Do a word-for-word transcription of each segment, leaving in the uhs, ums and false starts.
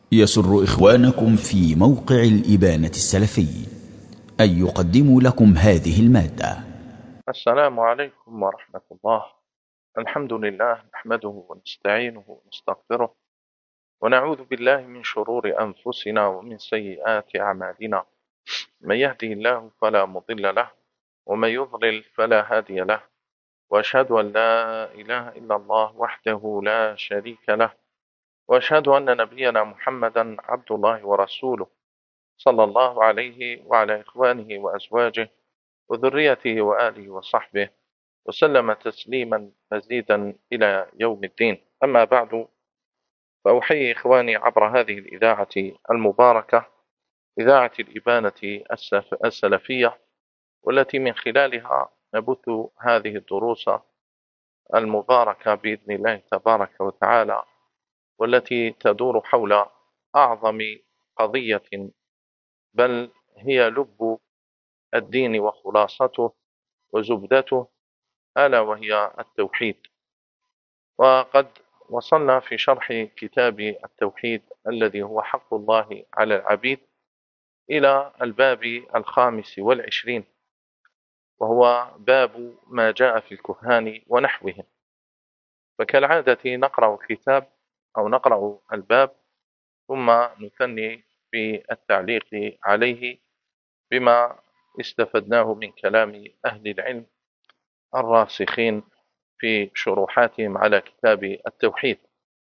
يسر إخوانكم في موقع الإبانة السلفي أن يقدموا لكم هذه المادة. السلام عليكم ورحمة الله. الحمد لله نحمده ونستعينه ونستغفره ونعوذ بالله من شرور أنفسنا ومن سيئات أعمالنا. من يهده الله فلا مضل له ومن يضلل فلا هادي له، وأشهد أن لا إله إلا الله وحده لا شريك له، وأشهد أن نبينا محمدا عبد الله ورسوله صلى الله عليه وعلى إخوانه وأزواجه وذريته وآله وصحبه وسلم تسليما مزيدا إلى يوم الدين. أما بعد، فأحيي إخواني عبر هذه الإذاعة المباركة، إذاعة الإبانة السلفية، والتي من خلالها نبث هذه الدروس المباركة بإذن الله تبارك وتعالى، والتي تدور حول أعظم قضية، بل هي لب الدين وخلاصته وزبدته، ألا وهي التوحيد. وقد وصلنا في شرح كتاب التوحيد الذي هو حق الله على العبيد إلى الباب الخامس والعشرين، وهو باب ما جاء في الكهان ونحوهم. فكالعادة نقرأ الكتاب أو نقرأ الباب ثم نثني في التعليق عليه بما استفدناه من كلام أهل العلم الراسخين في شروحاتهم على كتاب التوحيد.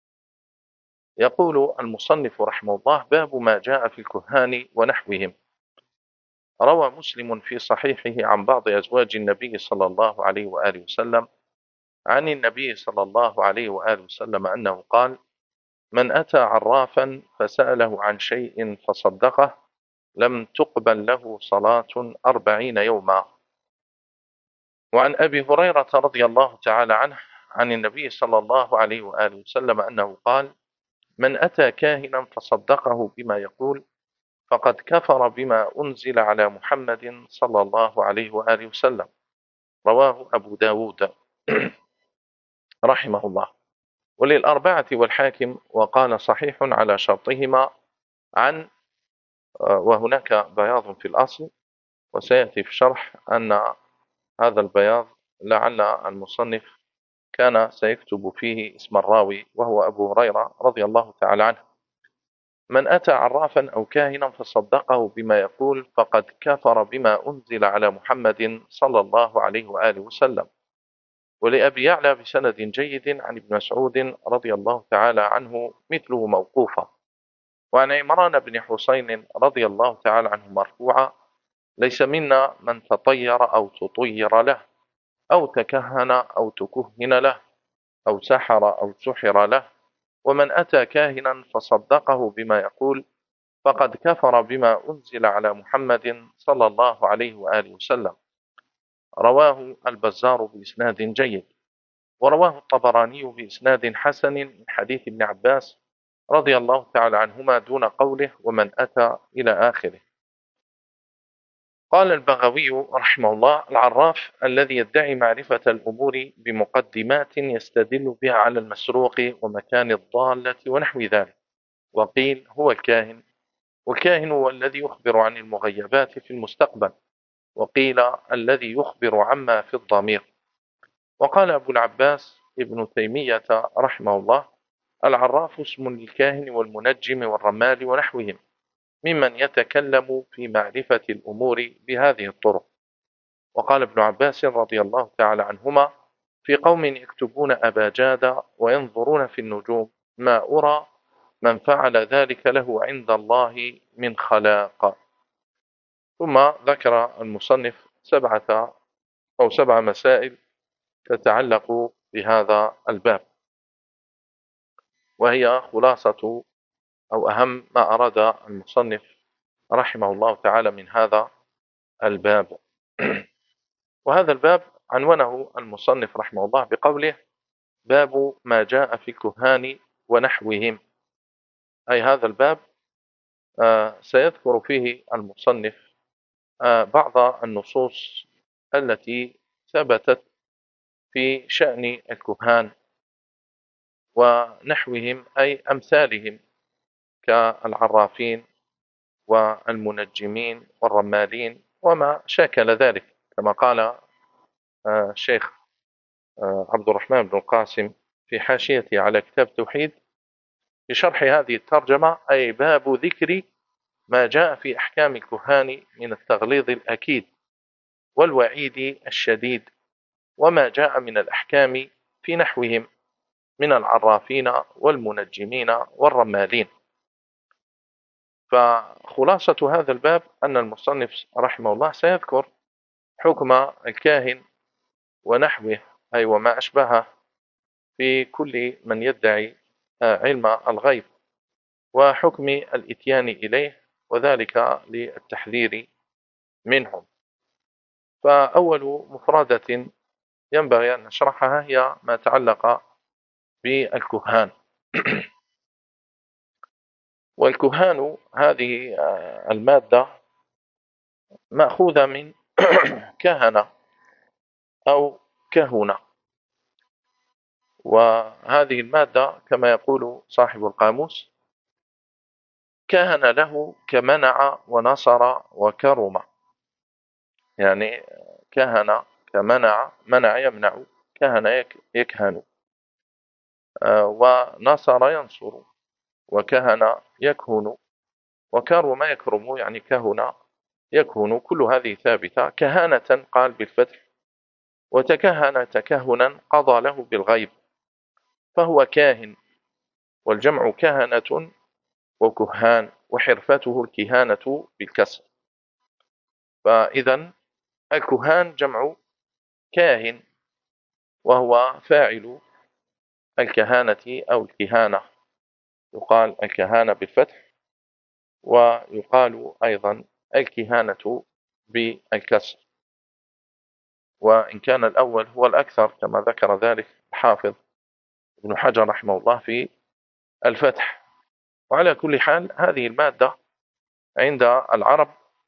يقول المصنف رحمه الله: باب ما جاء في الكهان ونحوهم. روى مسلم في صحيحه عن بعض أزواج النبي صلى الله عليه وآله وسلم عن النبي صلى الله عليه وآله وسلم أنه قال: من أتى عرافا فسأله عن شيء فصدقه لم تقبل له صلاة أربعين يوما. وعن أبي هريرة رضي الله تعالى عنه عن النبي صلى الله عليه وآله وسلم أنه قال: من أتى كاهنا فصدقه بما يقول فقد كفر بما أنزل على محمد صلى الله عليه وآله وسلم. رواه أبو داود رحمه الله، وللأربعة والحاكم، وقال صحيح على شرطهما. عن وهناك بياض في الأصل، وسيأتي في الشرح أن هذا البياض لعل المصنف كان سيكتب فيه اسم الراوي، وهو أبو هريرة رضي الله تعالى عنه. من أتى عرافا أو كاهنا فصدقه بما يقول فقد كفر بما أنزل على محمد صلى الله عليه وآله وسلم. ولأبي يعلى بسند جيد عن ابن مسعود رضي الله تعالى عنه مثله موقوفا. وعن عمران بن حسين رضي الله تعالى عنه مرفوعا: ليس منا من تطير أو تطير له أو تكهن أو تكهن له أو سحر أو سحر له، ومن أتى كاهنا فصدقه بما يقول فقد كفر بما أنزل على محمد صلى الله عليه وآله وسلم. رواه البزار بإسناد جيد، ورواه الطبراني بإسناد حسن من حديث ابن عباس رضي الله تعالى عنهما دون قوله ومن أتى إلى آخره. قال البغوي رحمه الله: العراف الذي يدعي معرفة الأمور بمقدمات يستدل بها على المسروق ومكان الضالة ونحو ذلك. وقيل هو الكاهن، والكاهن هو الذي يخبر عن المغيبات في المستقبل، وقيل الذي يخبر عما في الضمير. وقال أبو العباس ابن تيمية رحمه الله: العراف اسم للكاهن والمنجم والرمال ونحوهم ممن يتكلم في معرفة الأمور بهذه الطرق. وقال ابن عباس رضي الله تعالى عنهما: في قوم يكتبون أباجاد وينظرون في النجوم ما أرى من فعل ذلك له عند الله من خلاق. ثم ذكر المصنف سبعة أو سبع مسائل تتعلق بهذا الباب، وهي خلاصة أو أهم ما أراد المصنف رحمه الله تعالى من هذا الباب. وهذا الباب عنونه المصنف رحمه الله بقوله: باب ما جاء في الكهان ونحوهم. أي هذا الباب آه سيذكر فيه المصنف آه بعض النصوص التي ثبتت في شأن الكهان ونحوهم، أي أمثالهم، كالعرافين والمنجمين والرمالين وما شاكل ذلك، كما قال الشيخ عبد الرحمن بن القاسم في حاشيته على كتاب التوحيد في شرح هذه الترجمة، أي باب ذكر ما جاء في أحكام الكهان من التغليظ الأكيد والوعيد الشديد، وما جاء من الأحكام في نحوهم من العرافين والمنجمين والرمالين. فخلاصة هذا الباب أن المصنف رحمه الله سيذكر حكم الكاهن ونحوه، أي وما أشبهه، في كل من يدعي علم الغيب، وحكم الإتيان إليه، وذلك للتحذير منهم. فأول مفردة ينبغي أن نشرحها هي ما تعلق بالكهان. والكهان هذه المادة مأخوذة من كهنة أو كهنة، وهذه المادة كما يقول صاحب القاموس كهن له كمنع ونصر وكرم، يعني كهن كمنع، منع يمنع، كهن يكهن، ونصر ينصر، وكهن يكهن، وكرم يكرم، يعني كهن يكهن، كل هذه ثابتة. كهانة قال بالفتح، وتكهن تكهنا قضى له بالغيب، فهو كاهن، والجمع كهنة وكهان، وحرفته الكهانة بالكسر. فإذا الكهان جمع كاهن، وهو فاعل الكهانة أو الكهانة، يقال الكهانة بالفتح، ويقال أيضا الكهانة بالكسر، وإن كان الأول هو الأكثر كما ذكر ذلك الحافظ ابن حجر رحمه الله في الفتح. وعلى كل حال هذه المادة عند العرب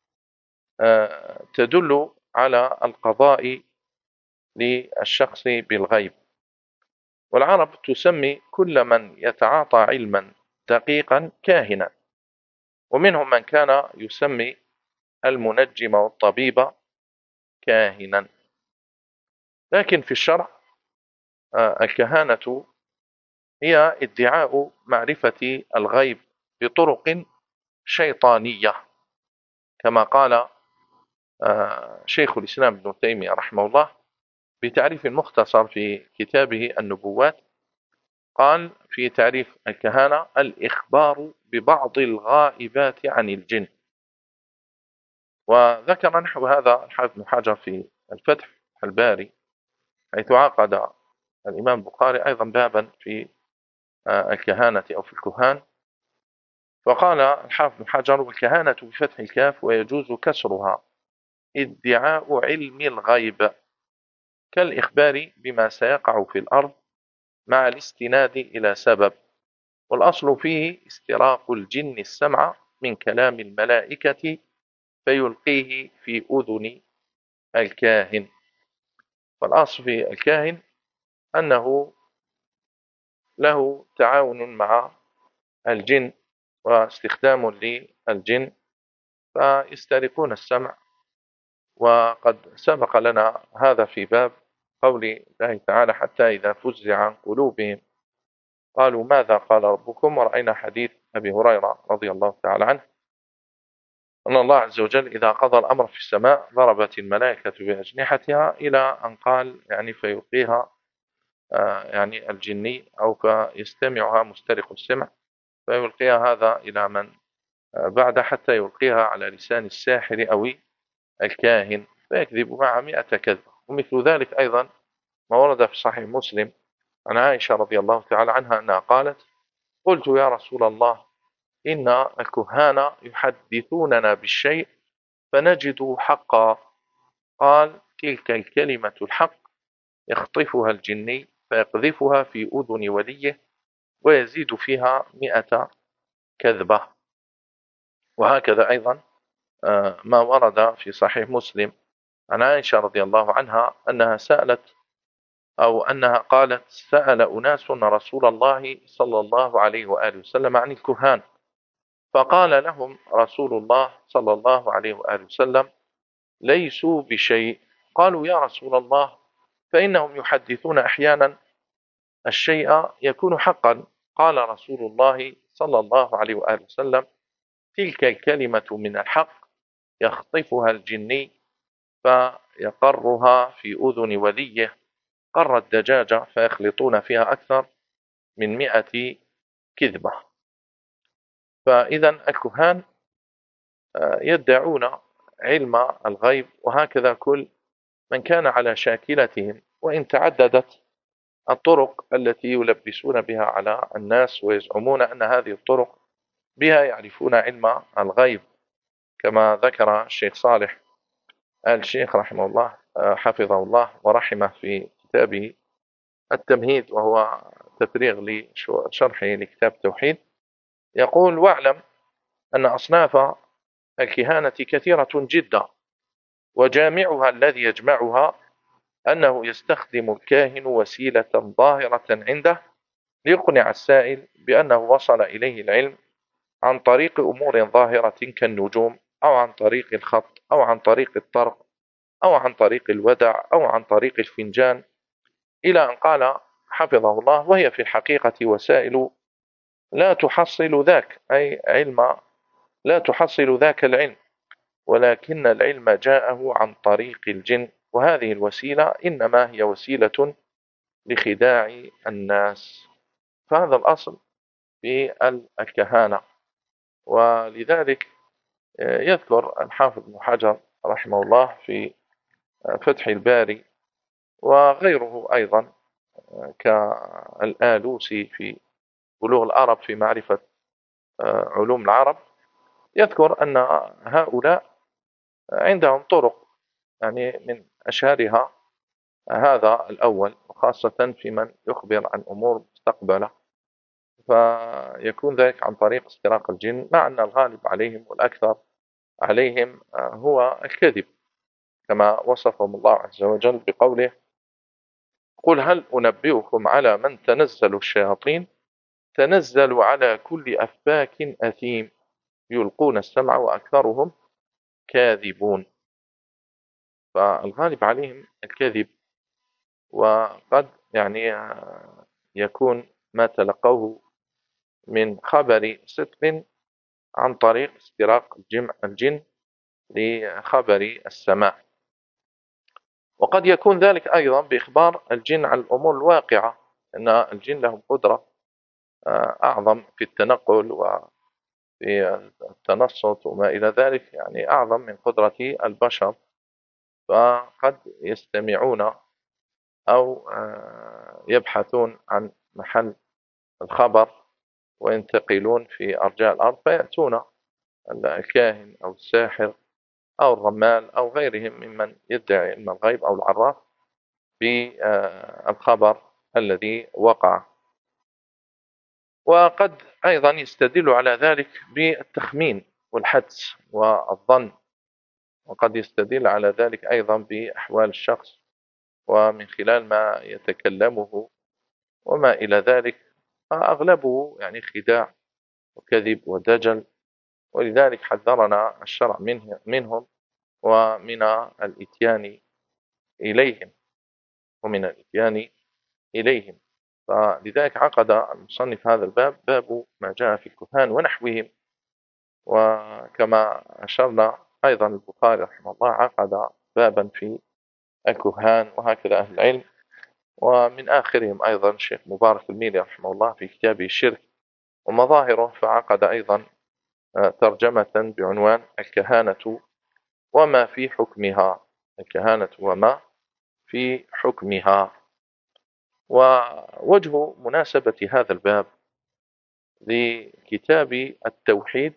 تدل على القضاء للشخص بالغيب، والعرب تسمي كل من يتعاطى علما دقيقا كاهنا، ومنهم من كان يسمي المنجم والطبيب كاهنا. لكن في الشرع الكهانة هي ادعاء معرفة الغيب بطرق شيطانية، كما قال شيخ الإسلام ابن تيمية رحمه الله بتعريف مختصر في كتابه النبوات، قال في تعريف الكهانة: الإخبار ببعض الغائبات عن الجن. وذكر نحو هذا الحافظ بن حجر في الفتح الباري، حيث عقد الإمام البخاري أيضا بابا في الكهانة أو في الكهان، فقال الحافظ بن حجر: والكهانة بفتح الكاف ويجوز كسرها ادعاء علم الغيب كالإخبار بما سيقع في الأرض مع الاستناد إلى سبب، والأصل فيه استراق الجن السمع من كلام الملائكة فيلقيه في أذن الكاهن. فالأصل في الكاهن أنه له تعاون مع الجن واستخدام للجن فيسترقون السمع، وقد سبق لنا هذا في باب قول الله تعالى: حتى إذا فزع عن قلوبهم قالوا ماذا قال ربكم. ورأينا حديث أبي هريرة رضي الله تعالى عنه أن الله عز وجل إذا قضى الأمر في السماء ضربت الملائكة بأجنحتها إلى أن قال يعني فيلقيها يعني الجني أو فيستمعها مسترق السمع فيلقيها هذا إلى من بعد حتى يلقيها على لسان الساحر أو الكاهن فيكذب مع مئة كذبة. ومثل ذلك أيضا ما ورد في صحيح مسلم عن عائشة رضي الله تعالى عنها أنها قالت: قلت يا رسول الله إن الكهان يحدثوننا بالشيء فنجد حقا. قال: تلك الكلمة الحق يخطفها الجني فيقذفها في أذن وليه ويزيد فيها مئة كذبة. وهكذا أيضا ما ورد في صحيح مسلم عن عائشة رضي الله عنها أنها سألت أو أنها قالت: سأل أناس رسول الله صلى الله عليه وآله وسلم عن الكهان فقال لهم رسول الله صلى الله عليه وآله وسلم: ليسوا بشيء. قالوا: يا رسول الله، فإنهم يحدثون أحيانا الشيء يكون حقا. قال رسول الله صلى الله عليه وآله وسلم: تلك الكلمة من الحق يخطفها الجني فيقرها في أذن وليه قر الدجاجة، فيخلطون فيها أكثر من مئة كذبة. فإذا الكهان يدعون علم الغيب، وهكذا كل من كان على شاكلتهم، وإن تعددت الطرق التي يلبسون بها على الناس ويزعمون أن هذه الطرق بها يعرفون علم الغيب، كما ذكر الشيخ صالح آل الشيخ رحمه الله حفظه الله ورحمه في كتابه التمهيد، وهو تفريغ لشرحه لكتاب التوحيد. يقول: واعلم أن أصناف الكهانة كثيرة جدا، وجامعها الذي يجمعها أنه يستخدم الكاهن وسيلة ظاهرة عنده ليقنع السائل بأنه وصل إليه العلم عن طريق أمور ظاهرة كالنجوم، أو عن طريق الخط، أو عن طريق الطرق، أو عن طريق الودع، أو عن طريق الفنجان، إلى أن قال حفظه الله: وهي في الحقيقة وسائل لا تحصل ذاك، أي علم لا تحصل ذاك العلم، ولكن العلم جاءه عن طريق الجن، وهذه الوسيلة إنما هي وسيلة لخداع الناس. فهذا الأصل في الكهانة. ولذلك يذكر الحافظ ابن حجر رحمه الله في فتح الباري وغيره أيضا كالآلوسي في بلوغ العرب في معرفة علوم العرب، يذكر أن هؤلاء عندهم طرق، يعني من أشهرها هذا الأول، وخاصة في من يخبر عن أمور مستقبلة، فيكون ذلك عن طريق استراق الجن، مع أن الغالب عليهم والأكثر عليهم هو الكذب، كما وصفهم الله عز وجل بقوله: قل هل أنبئكم على من تنزل الشياطين تنزل على كل أفاك أثيم يلقون السمع وأكثرهم كاذبون. فالغالب عليهم الكذب، وقد يعني يكون ما تلقوه من خبر صدق عن طريق استراق الجن لخبر السماء، وقد يكون ذلك أيضا بإخبار الجن عن الأمور الواقعة، أن الجن لهم قدرة أعظم في التنقل وفي التنصت وما إلى ذلك، يعني أعظم من قدرة البشر، فقد يستمعون أو يبحثون عن محل الخبر وينتقلون في أرجاء الأرض، فيأتون الكاهن أو الساحر أو الرمال أو غيرهم ممن يدعي علم الغيب أو العراف بالخبر الذي وقع. وقد أيضا يستدل على ذلك بالتخمين والحدس والظن، وقد يستدل على ذلك أيضا بأحوال الشخص ومن خلال ما يتكلمه وما إلى ذلك، أغلبه يعني خداع وكذب ودجل، ولذلك حذرنا الشرع منه منهم ومن الإتيان إليهم ومن الإتيان إليهم. فلذلك عقد المصنف هذا الباب، باب ما جاء في الكهان ونحوهم. وكما أشرنا أيضا البخاري رحمه الله عقد بابا في الكهان، وهكذا أهل العلم، ومن آخرهم أيضا الشيخ مبارك الميلي رحمه الله في كتابه الشرك ومظاهره، فعقد أيضا ترجمة بعنوان الكهانة وما في حكمها، الكهانة وما في حكمها. ووجه مناسبة هذا الباب لكتاب التوحيد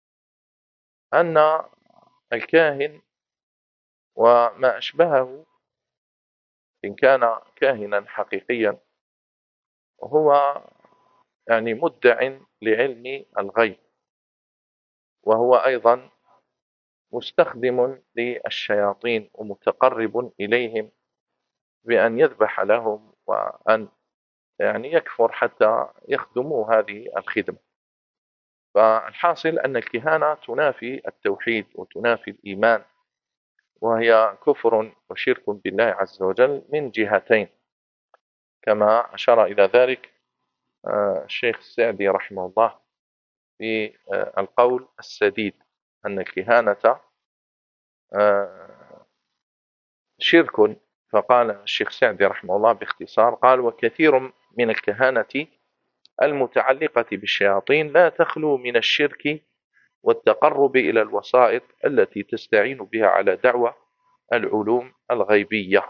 أن الكاهن وما أشبهه إن كان كاهنا حقيقيا هو يعني مدع لعلم الغيب، وهو أيضا مستخدم للشياطين ومتقرب إليهم بأن يذبح لهم وأن يعني يكفر حتى يخدموا هذه الخدمة. فالحاصل أن الكهانة تنافي التوحيد وتنافي الإيمان، وهي كفر وشرك بالله عز وجل من جهتين، كما أشار إلى ذلك الشيخ السعدي رحمه الله في القول السديد أن الكهانة شرك. فقال الشيخ السعدي رحمه الله باختصار، قال: وكثير من الكهانة المتعلقة بالشياطين لا تخلو من الشرك والتقرب إلى الوسائط التي تستعين بها على دعوة العلوم الغيبية.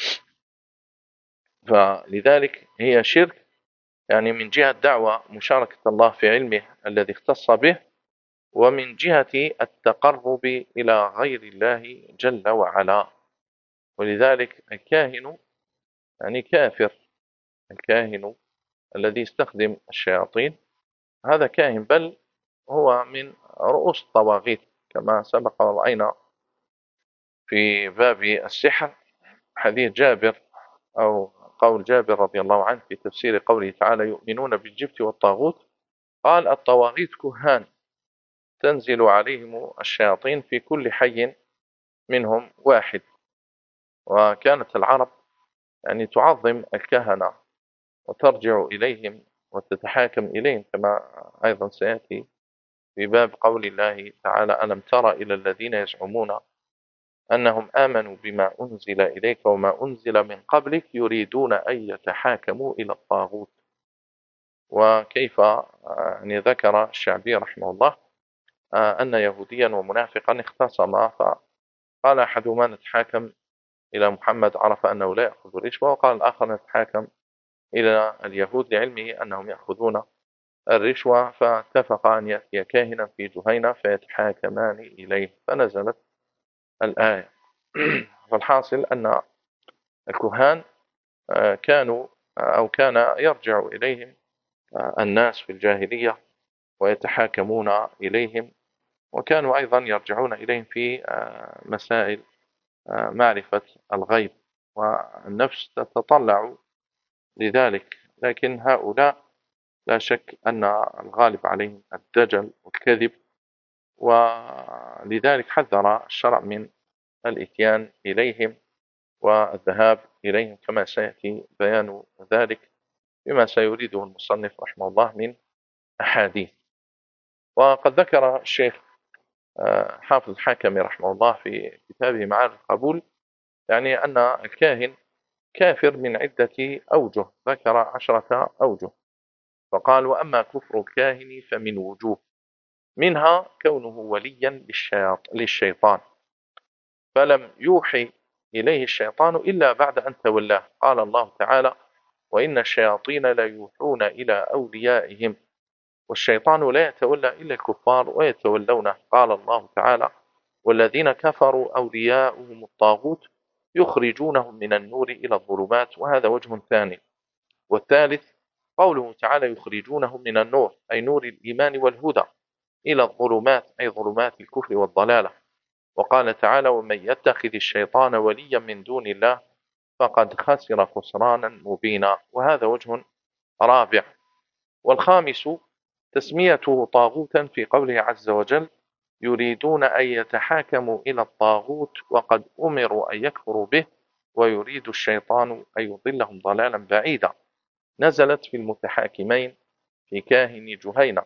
فلذلك هي شرك يعني من جهة دعوة مشاركة الله في علمه الذي اختص به، ومن جهة التقرب إلى غير الله جل وعلا. ولذلك الكاهن يعني كافر، الكاهن الذي يستخدم الشياطين هذا كاهن، بل هو من رؤوس الطواغيت، كما سبق ورأينا في باب السحر حديث جابر أو قول جابر رضي الله عنه في تفسير قوله تعالى: يؤمنون بالجبت والطاغوت، قال: الطواغيت كهان تنزل عليهم الشياطين في كل حي منهم واحد. وكانت العرب يعني تعظم الكهنة وترجع إليهم وتتحاكم إليهم، كما أيضا سيأتي في باب قول الله تعالى: ألم تر إلى الذين يزعمون أنهم آمنوا بما أنزل إليك وما أنزل من قبلك يريدون أن يتحاكموا إلى الطاغوت. وكيف يعني ذكر الشعبي رحمه الله أن يهوديا ومنافقا اختصما، فقال أحدهما: نتحاكم إلى محمد، عرف أنه لا يأخذ الرشوة، وقال الآخر: نتحاكم إلى اليهود لعلمه أنهم يأخذون الرشوة، فاتفق أن يأتي كاهنا في جهينة فيتحاكمان إليه، فنزلت الآية. فالحاصل أن الكهان كانوا أو كان يرجع إليهم الناس في الجاهلية ويتحاكمون إليهم، وكانوا أيضا يرجعون إليهم في مسائل معرفة الغيب، والنفس تتطلع لذلك. لكن هؤلاء لا شك أن الغالب عليهم الدجل والكذب، ولذلك حذر الشرع من الإتيان إليهم والذهاب إليهم، كما سيأتي بيان ذلك بما سيريده المصنف رحمه الله من أحاديث. وقد ذكر الشيخ حافظ الحاكمي رحمه الله في كتابه معارف القبول يعني أن الكاهن كافر من عدة أوجه، ذكر عشرة أوجه، فقال: وأما كفر الكاهن فمن وجوه، منها كونه وليا للشيطان فلم يوحي إليه الشيطان إلا بعد أن تولاه. قال الله تعالى: وإن الشياطين ليوحون إلى أوليائهم والشيطان لا يتولى إلا الكفار ويتولونه. قال الله تعالى: والذين كفروا أولياؤهم الطاغوت يخرجونهم من النور إلى الظلمات. وهذا وجه ثاني. والثالث قوله تعالى: يخرجونهم من النور أي نور الإيمان والهدى إلى الظلمات أي ظلمات الكفر والضلالة. وقال تعالى: ومن يتخذ الشيطان وليا من دون الله فقد خسر خسرانا مبينا. وهذا وجه رابع. والخامس تسميته طاغوتا في قوله عز وجل: يريدون أن يتحاكموا إلى الطاغوت وقد أمروا أن يكفروا به ويريد الشيطان أن يضلهم ضلالا بعيدا. نزلت في المتحاكمين في كاهن جهينة.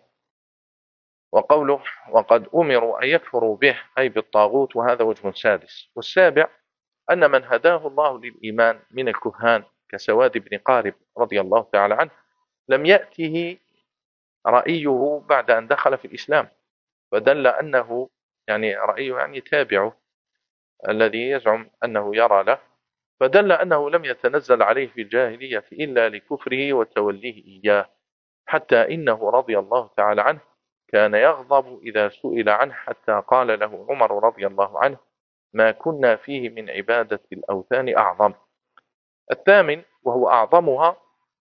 وقوله وقد أمروا أن يكفروا به أي بالطاغوت، وهذا وجه سادس. والسابع أن من هداه الله للإيمان من الكهان كسواد بن قارب رضي الله تعالى عنه لم يأته رأيه بعد أن دخل في الإسلام، فدل أنه يعني رأيه يعني تابعه الذي يزعم أنه يرى له، فدل أنه لم يتنزل عليه في الجاهلية إلا لكفره وتوليه إياه، حتى إنه رضي الله تعالى عنه كان يغضب إذا سئل عنه، حتى قال له عمر رضي الله عنه: ما كنا فيه من عبادة الأوثان أعظم. الثامن وهو أعظمها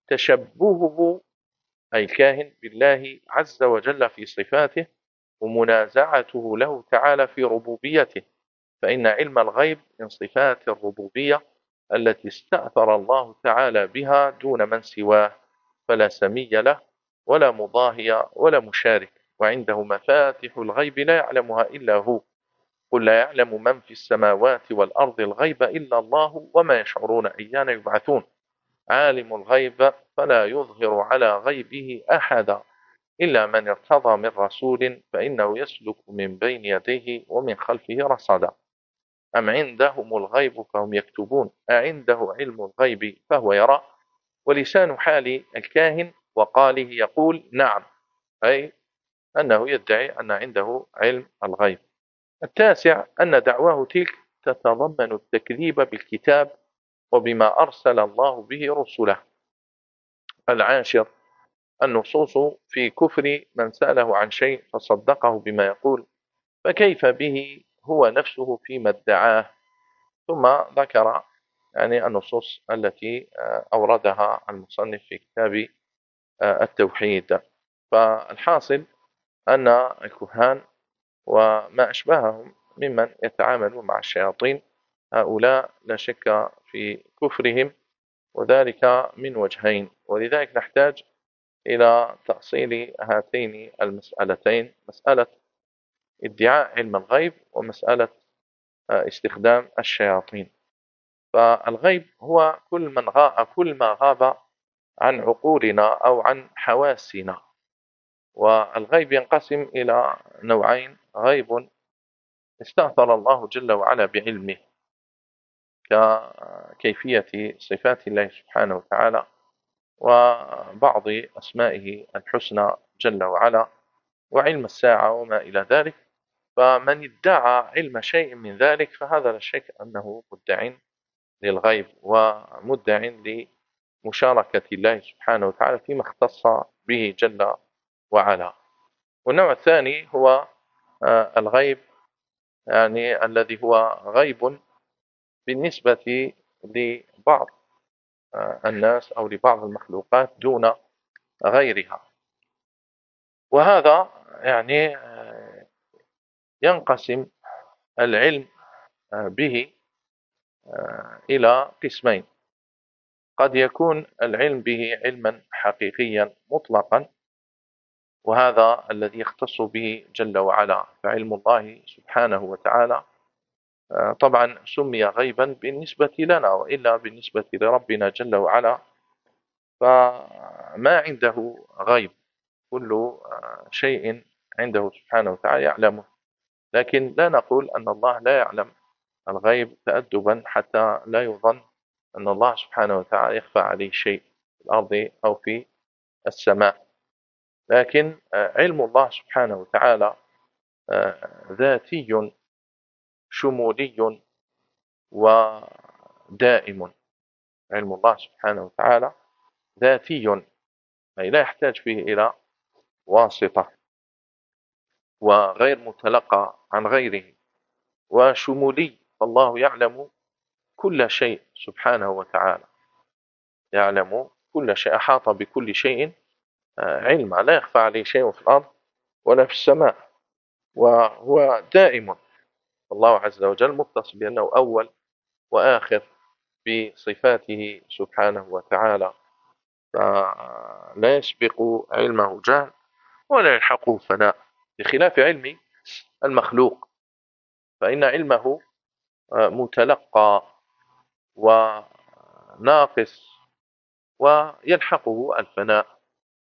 تشبهه أي الكاهن بالله عز وجل في صفاته ومنازعته له تعالى في ربوبيته، فإن علم الغيب من صفات الربوبية التي استأثر الله تعالى بها دون من سواه، فلا سمي له ولا مضاهي ولا مشارك. وعنده مفاتح الغيب لا يعلمها إلا هو، قل لا يعلم من في السماوات والأرض الغيب إلا الله وما يشعرون أيان يبعثون، عالم الغيب فلا يظهر على غيبه أحدا إلا من ارتضى من رسول فإنه يسلك من بين يديه ومن خلفه رصدا، أم عندهم الغيب فهم يكتبون أعنده علم الغيب فهو يرى، ولسان حال الكاهن وقاله يقول نعم، أي أنه يدعي أن عنده علم الغيب. التاسع أن دعواه تلك تتضمن التكذيب بالكتاب وبما أرسل الله به رسله. العاشر النصوص في كفر من سأله عن شيء فصدقه بما يقول، فكيف به هو نفسه فيما ادعاه. ثم ذكر يعني النصوص التي أوردها المصنف في كتاب التوحيد. فالحاصل أن الكهان وما أشبههم ممن يتعاملون مع الشياطين هؤلاء لا شك في كفرهم، وذلك من وجهين، ولذلك نحتاج إلى تأصيل هاتين المسألتين، مسألة ادعاء علم الغيب ومسألة استخدام الشياطين. فالغيب هو كل من غاب كل ما غاب عن عقولنا أو عن حواسنا، والغيب ينقسم إلى نوعين: غيب استأثر الله جل وعلا بعلمه ككيفية صفات الله سبحانه وتعالى وبعض أسمائه الحسنى جل وعلا وعلم الساعة وما إلى ذلك. فمن ادعى علم شيء من ذلك فهذا لا شك أنه مدع للغيب ومدع لمشاركة الله سبحانه وتعالى فيما اختص به جل وعلا. والنوع الثاني هو الغيب يعني الذي هو غيب بالنسبة لبعض الناس أو لبعض المخلوقات دون غيرها، وهذا يعني ينقسم العلم به إلى قسمين: قد يكون العلم به علما حقيقيا مطلقا، وهذا الذي يختص به جل وعلا، فعلم الله سبحانه وتعالى طبعا سمي غيبا بالنسبة لنا، وإلا بالنسبة لربنا جل وعلا فما عنده غيب، كل شيء عنده سبحانه وتعالى يعلمه، لكن لا نقول أن الله لا يعلم الغيب تأدبا حتى لا يظن أن الله سبحانه وتعالى يخفى عليه شيء في الأرض أو في السماء. لكن علم الله سبحانه وتعالى ذاتي شمولي ودائم. علم الله سبحانه وتعالى ذاتي أي لا يحتاج فيه إلى واسطة وغير متلقى عن غيره، وشمولي، فالله يعلم كل شيء سبحانه وتعالى، يعلم كل شيء، أحاط بكل شيء علما، لا يخفى عليه شيء في الأرض ولا في السماء، وهو دائم. الله عز وجل متصف بأنه أول وآخر بصفاته سبحانه وتعالى، فلا يسبق علمه جهل ولا يلحقه فناء، بخلاف علم المخلوق فإن علمه متلقى وناقص ويلحقه الفناء.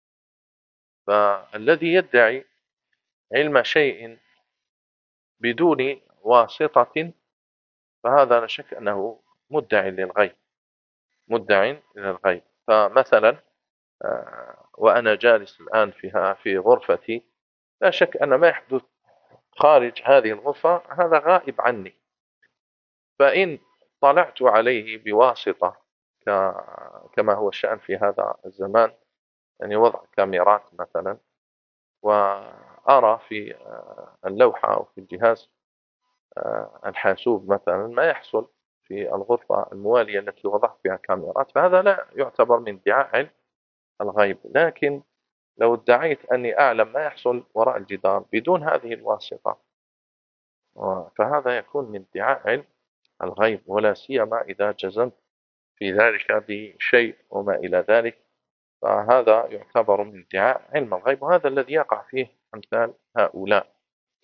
فالذي يدعي علم شيء بدون واسطة فهذا لا شك أنه مدع للغيب، مدع للغيب. فمثلا وأنا جالس الآن فيها في غرفتي، لا شك أن ما يحدث خارج هذه الغرفة هذا غائب عني، فإن طلعت عليه بواسطة كما هو الشأن في هذا الزمان، يعني وضع كاميرات مثلا، وأرى في اللوحة أو في الجهاز الحاسوب مثلا ما يحصل في الغرفة الموالية التي وضعت فيها كاميرات، فهذا لا يعتبر من ادعاء علم الغيب. لكن لو ادعيت أني أعلم ما يحصل وراء الجدار بدون هذه الواسطة فهذا يكون من ادعاء علم الغيب، ولا سيما إذا جزمت في ذلك بشيء وما إلى ذلك، فهذا يعتبر من ادعاء علم الغيب، وهذا الذي يقع فيه أمثال هؤلاء.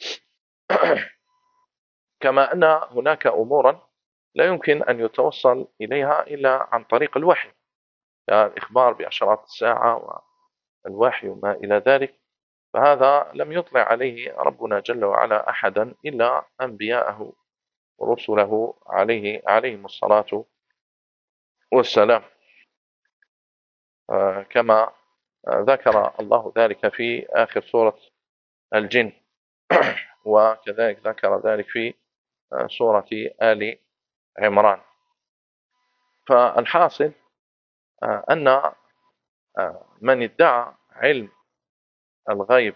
كما أن هناك أمورا لا يمكن أن يتوصل إليها إلا عن طريق الوحي، الإخبار بأشراط الساعة والوحي وما إلى ذلك، فهذا لم يطلع عليه ربنا جل وعلا أحدا إلا أنبياءه ورسله عليه عليهم الصلاة والسلام، كما ذكر الله ذلك في آخر سورة الجن، وكذلك ذكر ذلك في سورة آل عمران. فالحاصل أن من ادعى علم الغيب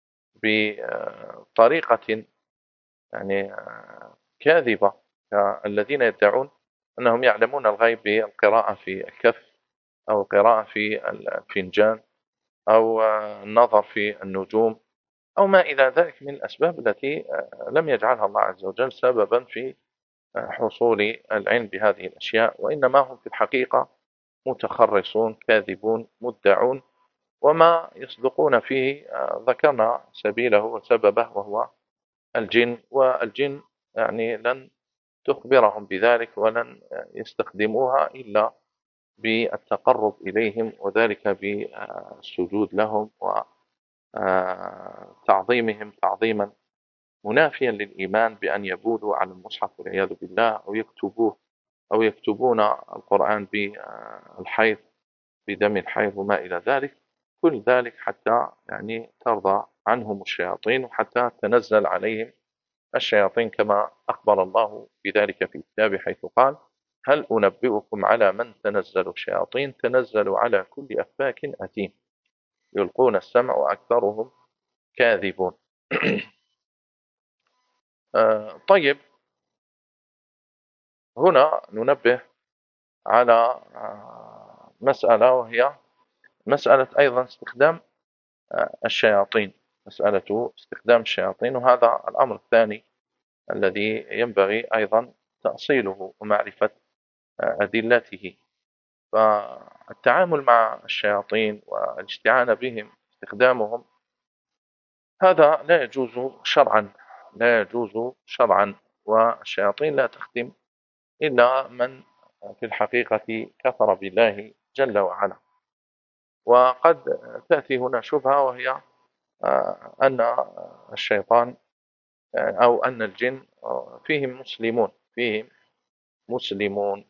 بطريقة يعني كاذبة، الذين يدعون أنهم يعلمون الغيب بالقراءة في الكف أو القراءة في الفنجان أو النظر في النجوم أو ما إلى ذلك من الأسباب التي لم يجعلها الله عز وجل سببا في حصول العلم بهذه الأشياء، وإنما هم في الحقيقة متخرصون كاذبون مدعون، وما يصدقون فيه ذكرنا سبيله وسببه وهو الجن، والجن يعني لن تخبرهم بذلك ولن يستخدموها إلا بالتقرب إليهم، وذلك بالسجود لهم وتعظيمهم تعظيما منافيا للإيمان بأن يبولوا على المصحف والعياذ بالله، أو يكتبوه أو يكتبون القرآن بالحيض بدم الحيض وما إلى ذلك. كل ذلك حتى يعني ترضى عنهم الشياطين وحتى تنزل عليهم الشياطين، كما أخبر الله بذلك في كتابه حيث قال: هل أنبئكم على من تنزل الشياطين؟ تنزل على كل أفاك أثيم يلقون السمع وأكثرهم كاذبون. طيب، هنا ننبه على مسألة، وهي مسألة أيضا استخدام الشياطين، مسألة استخدام الشياطين، وهذا الأمر الثاني الذي ينبغي أيضا تأصيله ومعرفة أدلته. فالتعامل مع الشياطين والاستعانة بهم استخدامهم هذا لا يجوز شرعا، لا يجوز شرعا، والشياطين لا تخدم إلا من في الحقيقة كفر بالله جل وعلا. وقد تأتي هنا شبهة، وهي أن الشيطان أو أن الجن فيهم مسلمون فيهم مسلمون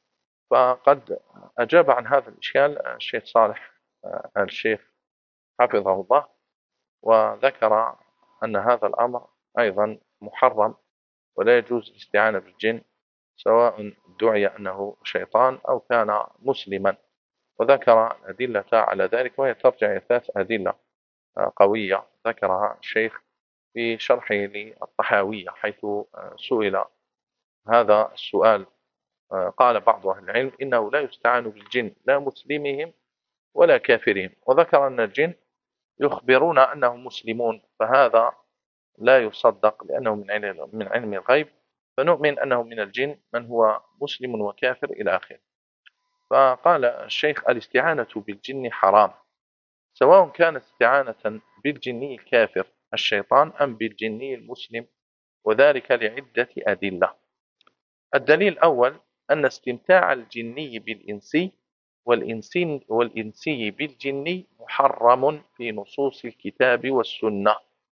فقد أجاب عن هذا الإشكال الشيخ صالح الشيخ حفظه الله، وذكر أن هذا الأمر أيضا محرم، ولا يجوز الاستعانة بالجن سواء دعي أنه شيطان أو كان مسلما، وذكر أدلة على ذلك، وهي ترجع إلى ثلاث أدلة قوية ذكرها الشيخ في شرحه للطحاوية، حيث سئل هذا السؤال قال بعض أهل العلم إنه لا يستعان بالجن لا مسلمهم ولا كافرهم، وذكر أن الجن يخبرون أنهم مسلمون، فهذا لا يصدق لأنه من علم من علم الغيب، فنؤمن أنه من الجن من هو مسلم وكافر إلى آخره. فقال الشيخ: الاستعانة بالجن حرام، سواء كانت استعانة بالجني الكافر الشيطان أم بالجني المسلم، وذلك لعدة أدلة. الدليل الأول أن استمتاع الجني بالإنسي والإنسي, والإنسي بالجني محرم في نصوص الكتاب والسنة،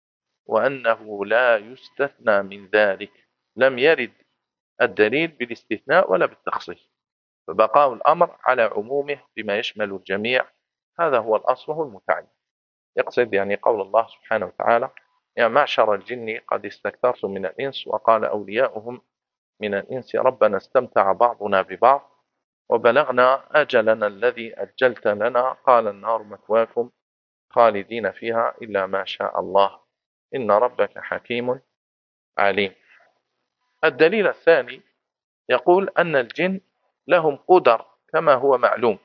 وأنه لا يستثنى من ذلك، لم يرد الدليل بالاستثناء ولا بالتخصيص، فبقاء الأمر على عمومه بما يشمل الجميع، هذا هو الأصل وهو المتعين. يقصد يعني قول الله سبحانه وتعالى: يا معشر الجن قد استكثرتم من الإنس وقال أولياؤهم من الإنس ربنا استمتع بعضنا ببعض وبلغنا أجلنا الذي أجلت لنا قال النار مثواكم خالدين فيها إلا ما شاء الله إن ربك حكيم عليم. الدليل الثاني يقول أن الجن لهم قدر كما هو معلوم،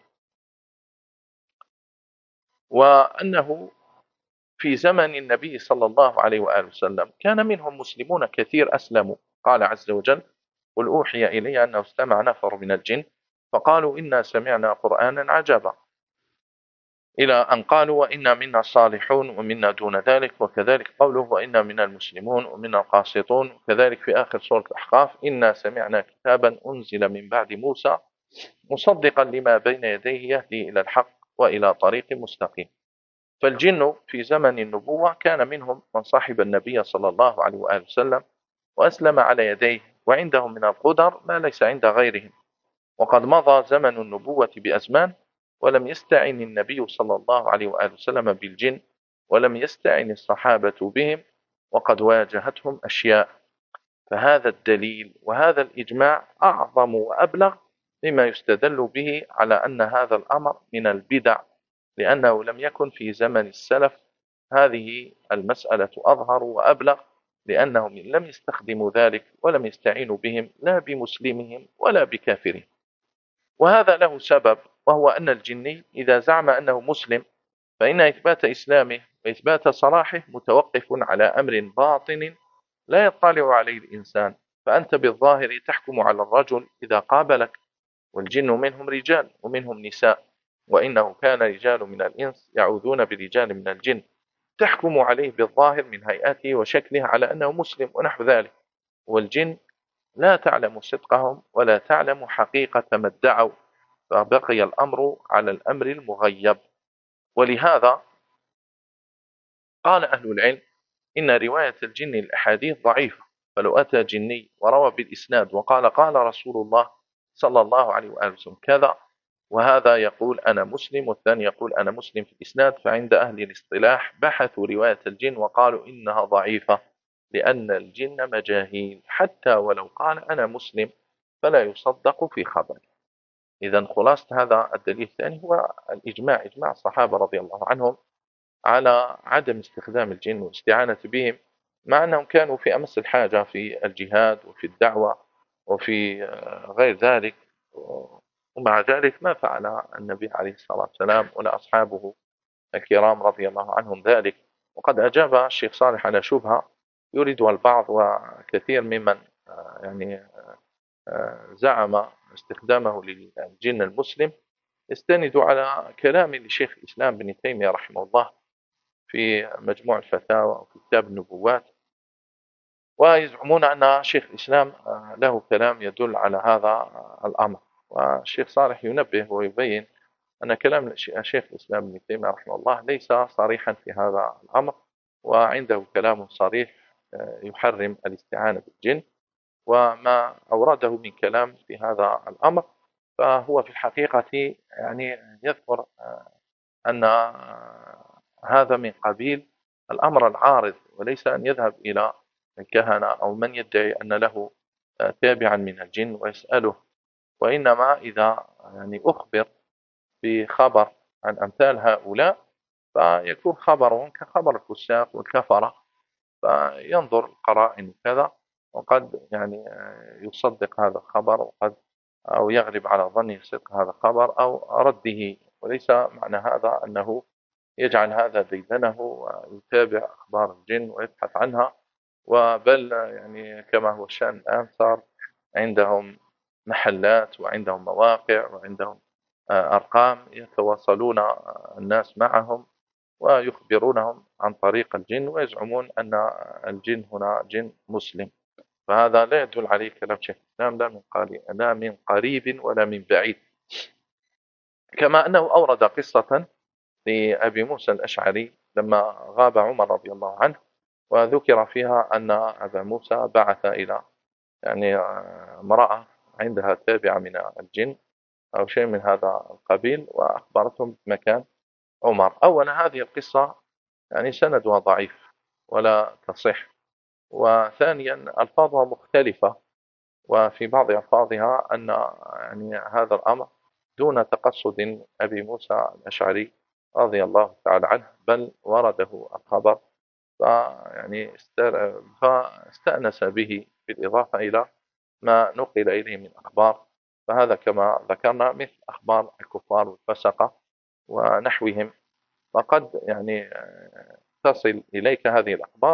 وأنه في زمن النبي صلى الله عليه وآله وسلم كان منهم مسلمون كثير أسلموا، قال عز وجل: قل أوحي إلي أنه استمع نفر من الجن فقالوا إنا سمعنا قرآنا عجبا. إلى أن قالوا وإنا منا الصالحون ومنا دون ذلك، وكذلك قوله وإنا منا المسلمون ومنا القاسطون. وكذلك في آخر سورة الأحقاف إنا سمعنا كتابا أنزل من بعد موسى مصدقا لما بين يديه يهدي إلى الحق وإلى طريق مستقيم. فالجن في زمن النبوة كان منهم من صاحب النبي صلى الله عليه وآله وسلم وأسلم على يديه، وعندهم من القدر ما ليس عند غيرهم. وقد مضى زمن النبوة بأزمان ولم يستعن النبي صلى الله عليه وآله وسلم بالجن، ولم يستعن الصحابة بهم، وقد واجهتهم أشياء. فهذا الدليل وهذا الإجماع أعظم وأبلغ مما يستدل به على أن هذا الأمر من البدع، لأنه لم يكن في زمن السلف هذه المسألة أظهر وأبلغ، لأنهم لم يستخدموا ذلك ولم يستعينوا بهم لا بمسلمهم ولا بكافرهم. وهذا له سبب، وهو أن الجني إذا زعم أنه مسلم فإن إثبات إسلامه وإثبات صلاحه متوقف على أمر باطن لا يطلع عليه الإنسان. فأنت بالظاهر تحكم على الرجل إذا قابلك، والجن منهم رجال ومنهم نساء، وإنه كان رجال من الإنس يعوذون برجال من الجن، تحكم عليه بالظاهر من هيئته وشكله على أنه مسلم ونحو ذلك. والجن لا تعلم صدقهم ولا تعلم حقيقة ما ادعوا، فبقي الأمر على الأمر المغيب. ولهذا قال أهل العلم إن رواية الجن الأحاديث ضعيفة، فلو أتى جني وروى بالإسناد وقال قال رسول الله صلى الله عليه وآله وسلم كذا، وهذا يقول أنا مسلم والثاني يقول أنا مسلم في الإسناد، فعند أهل الاصطلاح بحثوا رواية الجن وقالوا إنها ضعيفة، لأن الجن مجاهيل، حتى ولو قال أنا مسلم فلا يصدق في خبره. إذا خلاصة هذا الدليل الثاني هو الإجماع، إجماع الصحابة رضي الله عنهم على عدم استخدام الجن والاستعانة بهم، مع أنهم كانوا في أمس الحاجة في الجهاد وفي الدعوة وفي غير ذلك، ومع ذلك ما فعل النبي عليه الصلاة والسلام ولا أصحابه الكرام رضي الله عنهم ذلك. وقد أجاب الشيخ صالح على شبهة يريدها البعض وكثير ممن يعني زعم استخدامه للجن المسلم، يستند على كلام لشيخ الإسلام بن تيمية رحمه الله في مجموع الفتاوى وفي كتاب النبوات، ويزعمون أن شيخ الإسلام له كلام يدل على هذا الأمر. والشيخ صالح ينبه ويبين أن كلام الشيخ الإسلام بن تيمية رحمه الله ليس صريحا في هذا الأمر، وعنده كلام صريح يحرم الاستعانة بالجن، وما أورده من كلام في هذا الأمر فهو في الحقيقة يعني يذكر أن هذا من قبيل الأمر العارض، وليس أن يذهب إلى الكهنة أو من يدعي أن له تابعا من الجن ويسأله، وإنما إذا يعني أخبر بخبر عن أمثال هؤلاء فيكون خبرهم كخبر الفساق والكفرة، فينظر القرائن وكذا، وقد يعني يصدق هذا الخبر، وقد أو يغلب على ظنه صدق هذا الخبر أو رده. وليس معنى هذا أنه يجعل هذا ديدنه ويتابع أخبار الجن ويبحث عنها، وبل يعني كما هو الشأن الآن صار عندهم محلات وعندهم مواقع وعندهم أرقام يتواصلون الناس معهم ويخبرونهم عن طريق الجن، ويزعمون أن الجن هنا جن مسلم. فهذا لا يدل عليه كلام شيخ الإسلام لا من قريب لا من قريب ولا من بعيد. كما أنه أورد قصة لأبي موسى الأشعري لما غاب عمر رضي الله عنه، وذكر فيها أن أبا موسى بعث إلى يعني امرأة عندها تابعة من الجن أو شيء من هذا القبيل، وأخبرتهم بمكان عمر. أولا هذه القصة يعني سندها ضعيف ولا تصح، وثانيا ألفاظها مختلفة، وفي بعض ألفاظها أن يعني هذا الأمر دون تقصد أبي موسى الأشعري رضي الله تعالى عنه، بل ورده الخبر فيعني فاستأنس به بالإضافة إلى ما نقل إليه من أخبار. فهذا كما ذكرنا مثل أخبار الكفار والفسقة ونحوهم، فقد يعني تصل إليك هذه الأخبار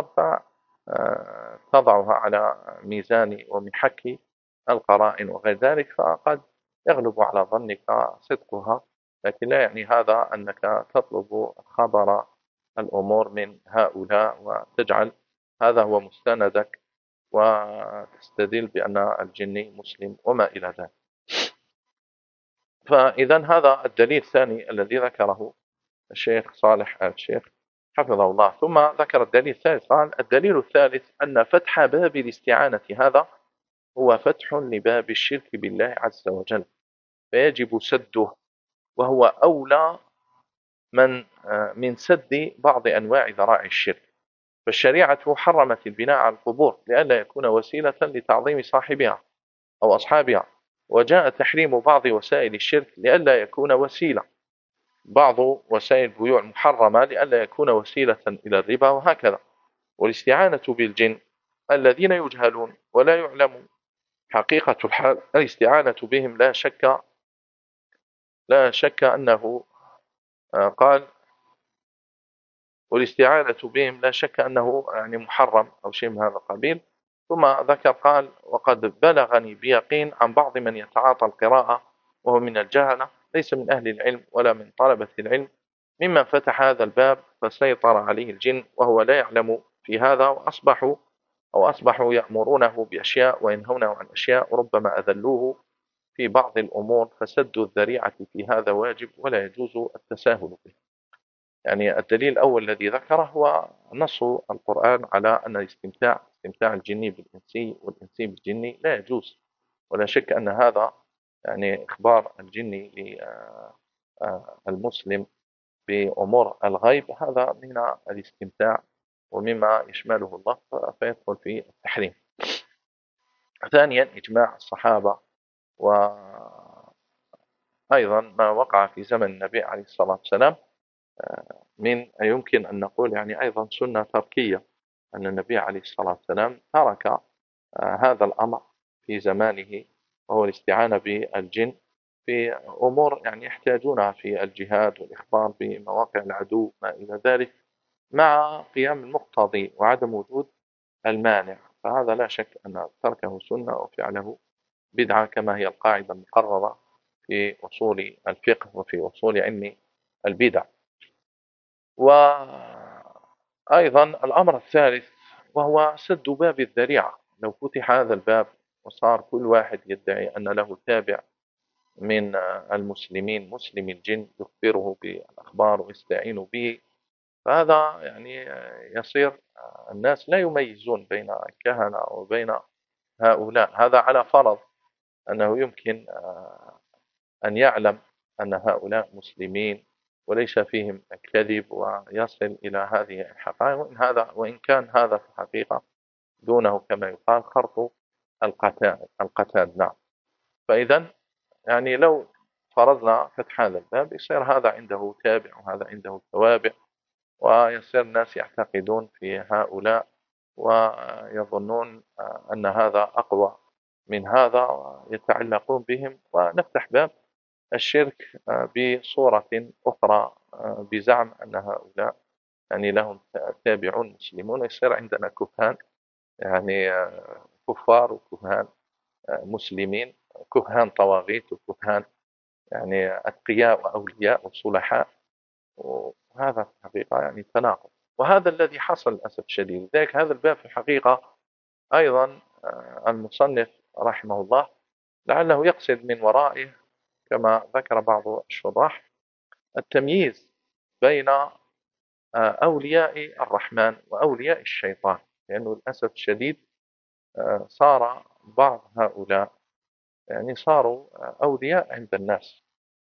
فتضعها على ميزان ومحك القرائن وغير ذلك، فقد يغلب على ظنك صدقها لكن لا يعني هذا أنك تطلب خبر الأمور من هؤلاء وتجعل هذا هو مستندك وتستدل بأن الجني مسلم وما إلى ذلك. فإذا هذا الدليل الثاني الذي ذكره الشيخ صالح آل الشيخ حفظه الله. ثم ذكر الدليل الثالث، قال الدليل الثالث أن فتح باب الاستعانة هذا هو فتح لباب الشرك بالله عز وجل، فيجب سده، وهو أولى من من سد بعض أنواع ذرائع الشرك. فالشريعة حرمت البناء على القبور لئلا يكون وسيلة لتعظيم صاحبها أو أصحابها، وجاء تحريم بعض وسائل الشرك لئلا يكون وسيلة، بعض وسائل البيوع المحرمة لئلا يكون وسيلة إلى الربا، وهكذا. والاستعانة بالجن الذين يجهلون ولا يعلم حقيقة الحال، الاستعانة بهم لا شك لا شك أنه قال والاستعانة بهم لا شك أنه يعني محرم أو شيء من هذا القبيل. ثم ذكر قال وقد بلغني بيقين عن بعض من يتعاطى القراءة وهو من الجهلة ليس من أهل العلم ولا من طلبة العلم، ممن فتح هذا الباب فسيطر عليه الجن وهو لا يعلم في هذا، وأصبحوا أو أصبحوا يأمرونه بأشياء وينهونه عن أشياء، وربما أذلوه في بعض الأمور، فسد الذريعة في هذا واجب ولا يجوز التساهل به. يعني الدليل الأول الذي ذكره هو نص القرآن على أن الاستمتاع استمتاع الجني بالإنسي والإنسي بالجني لا يجوز، ولا شك أن هذا يعني إخبار الجني للمسلم بأمور الغيب هذا من الاستمتاع ومما يشمله الله، فيدخل في التحريم. ثانيا إجماع الصحابة، وأيضا ما وقع في زمن النبي عليه الصلاة والسلام من يمكن أن نقول يعني أيضا سنة تركية، أن النبي عليه الصلاة والسلام ترك هذا الأمر في زمانه، وهو الاستعانة بالجن في أمور يعني يحتاجونها في الجهاد والإخبار بمواقع العدو ما إلى ذلك، مع قيام المقتضي وعدم وجود المانع، فهذا لا شك أن تركه سنة وفعله بدعة، كما هي القاعدة المقررة في أصول الفقه وفي أصول علم البدع. وأيضا الأمر الثالث وهو سد باب الذريعة. لو فتح هذا الباب وصار كل واحد يدعي أن له تابع من المسلمين مسلم الجن يخبره بالأخبار ويستعين به، فهذا يعني يصير الناس لا يميزون بين الكهنة وبين هؤلاء. هذا على فرض أنه يمكن أن يعلم أن هؤلاء مسلمين وليس فيهم كذب ويصل إلى هذه الحقائق، وإن, هذا وإن كان هذا في الحقيقة دونه كما يقال خرط القتاد القتاد نعم. فإذا يعني لو فرضنا فتح هذا الباب يصير هذا عنده تابع وهذا عنده توابع، ويصير الناس يعتقدون في هؤلاء ويظنون أن هذا أقوى من هذا ويتعلقون بهم، ونفتح باب الشرك بصورة أخرى بزعم أن هؤلاء يعني لهم تابعون مسلمون، يصير عندنا كهان يعني كفار وكهان مسلمين، كهان طواغيت وكهان يعني أتقياء وأولياء وصلحاء، وهذا في الحقيقة يعني تناقض، وهذا الذي حصل للأسف الشديد. لذلك هذا الباب في الحقيقة أيضا المصنف رحمه الله لعله يقصد من ورائه كما ذكر بعض الشراح التمييز بين أولياء الرحمن وأولياء الشيطان، لأنه للأسف الشديد صار بعض هؤلاء يعني صاروا أولياء عند الناس،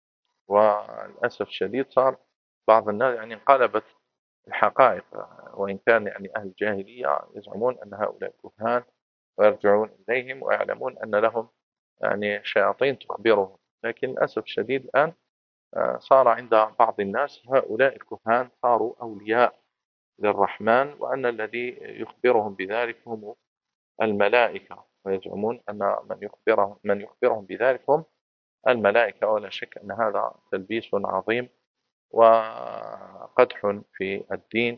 وللأسف الشديد صار بعض الناس يعني انقلبت الحقائق، وإن كان يعني أهل الجاهلية يزعمون أن هؤلاء كهان ويرجعون إليهم ويعلمون أن لهم يعني شياطين تخبرهم، لكن للأسف الشديد الآن صار عند بعض الناس هؤلاء الكهان صاروا أولياء للرحمن، وأن الذي يخبرهم بذلك هم الملائكة، ويزعمون أن من يخبرهم من يخبرهم بذلك هم الملائكة، ولا شك أن هذا تلبيس عظيم وقدح في الدين.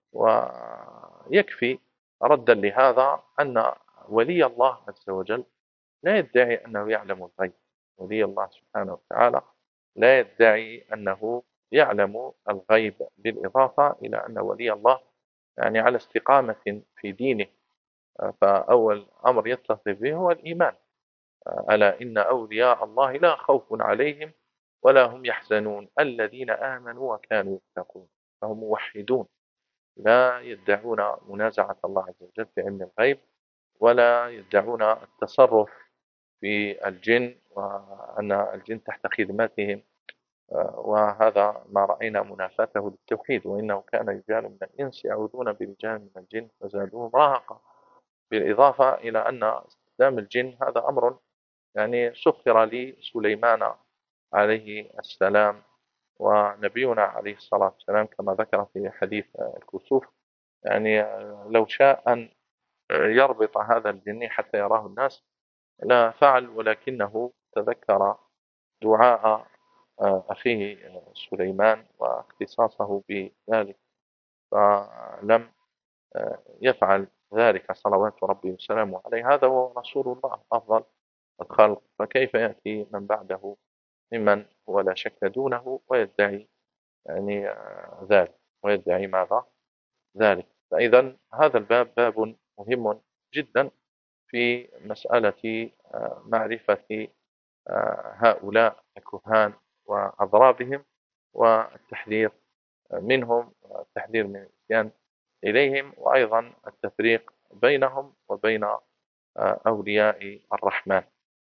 ويكفي ردا لهذا أن ولي الله عز وجل لا يدعي أنه يعلم الغيب، ولي الله سبحانه وتعالى لا يدعي أنه يعلم الغيب، بالإضافة إلى أن ولي الله يعني على استقامة في دينه، فأول أمر يتصف به هو الإيمان. ألا إن أولياء الله لا خوف عليهم ولا هم يحزنون الذين آمنوا وكانوا يتقون، فهم موحدون لا يدعون منازعة الله عز وجل في علم الغيب، ولا يدعون التصرف في الجن وأن الجن تحت خدمتهم، وهذا ما رأينا منافاته للتوحيد، وإنه كان رجال من الإنس يعوذون برجال من الجن فزادوهم رهقا. بالإضافة إلى أن استخدام الجن هذا أمر يعني سخر لسليمان عليه السلام، ونبينا عليه الصلاة والسلام كما ذكر في حديث الكسوف يعني لو شاء أن يربط هذا الجن حتى يراه الناس لا فعل، ولكنه تذكر دعاء أخيه سليمان واختصاصه بذلك فلم يفعل ذلك صلوات ربي وسلامه عليه. هذا هو رسول الله أفضل الخلق، فكيف يأتي من بعده ممن هو لا شك دونه ويدعي يعني ذلك، ويدعي ماذا ذلك. فإذا هذا الباب باب مهم جدا في مسألة معرفة هؤلاء الكهان وأضرابهم والتحذير منهم والتحذير من الاتيان إليهم، وأيضا التفريق بينهم وبين أولياء الرحمن.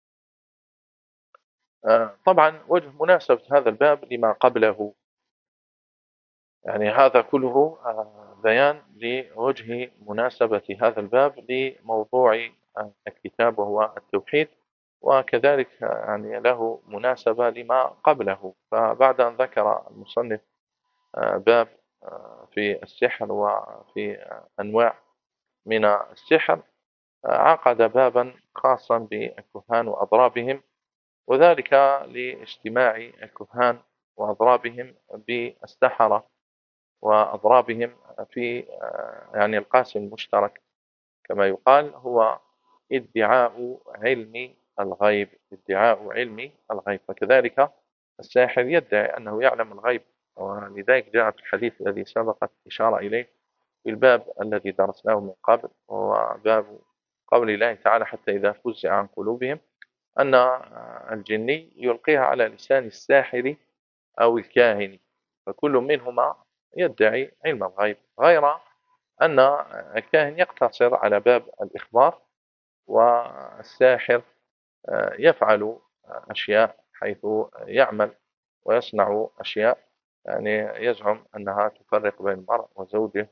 طبعا وجه مناسبة هذا الباب لما قبله، يعني هذا كله بيان لوجه مناسبة هذا الباب لموضوع الكتاب وهو التوحيد، وكذلك يعني له مناسبة لما قبله. فبعد أن ذكر المصنف باب في السحر وفي أنواع من السحر، عقد بابا خاصا بالكهان وأضرابهم، وذلك لاجتماع الكهان وأضرابهم بالسحرة وأضرابهم في يعني القاسم المشترك كما يقال هو ادعاء علم الغيب، ادعاء علم الغيب. فكذلك الساحر يدعي أنه يعلم الغيب، ولذلك جاء في الحديث الذي سبقت إشارة إليه في الباب الذي درسناه من قبل، وهو باب قول الله تعالى حتى إذا فزع عن قلوبهم، أن الجني يلقيها على لسان الساحر أو الكاهن، فكل منهما يدعي علم الغيب، غير أن الكاهن يقتصر على باب الإخبار، والساحر يفعل أشياء حيث يعمل ويصنع أشياء يعني يزعم أنها تفرق بين المرء وزوجه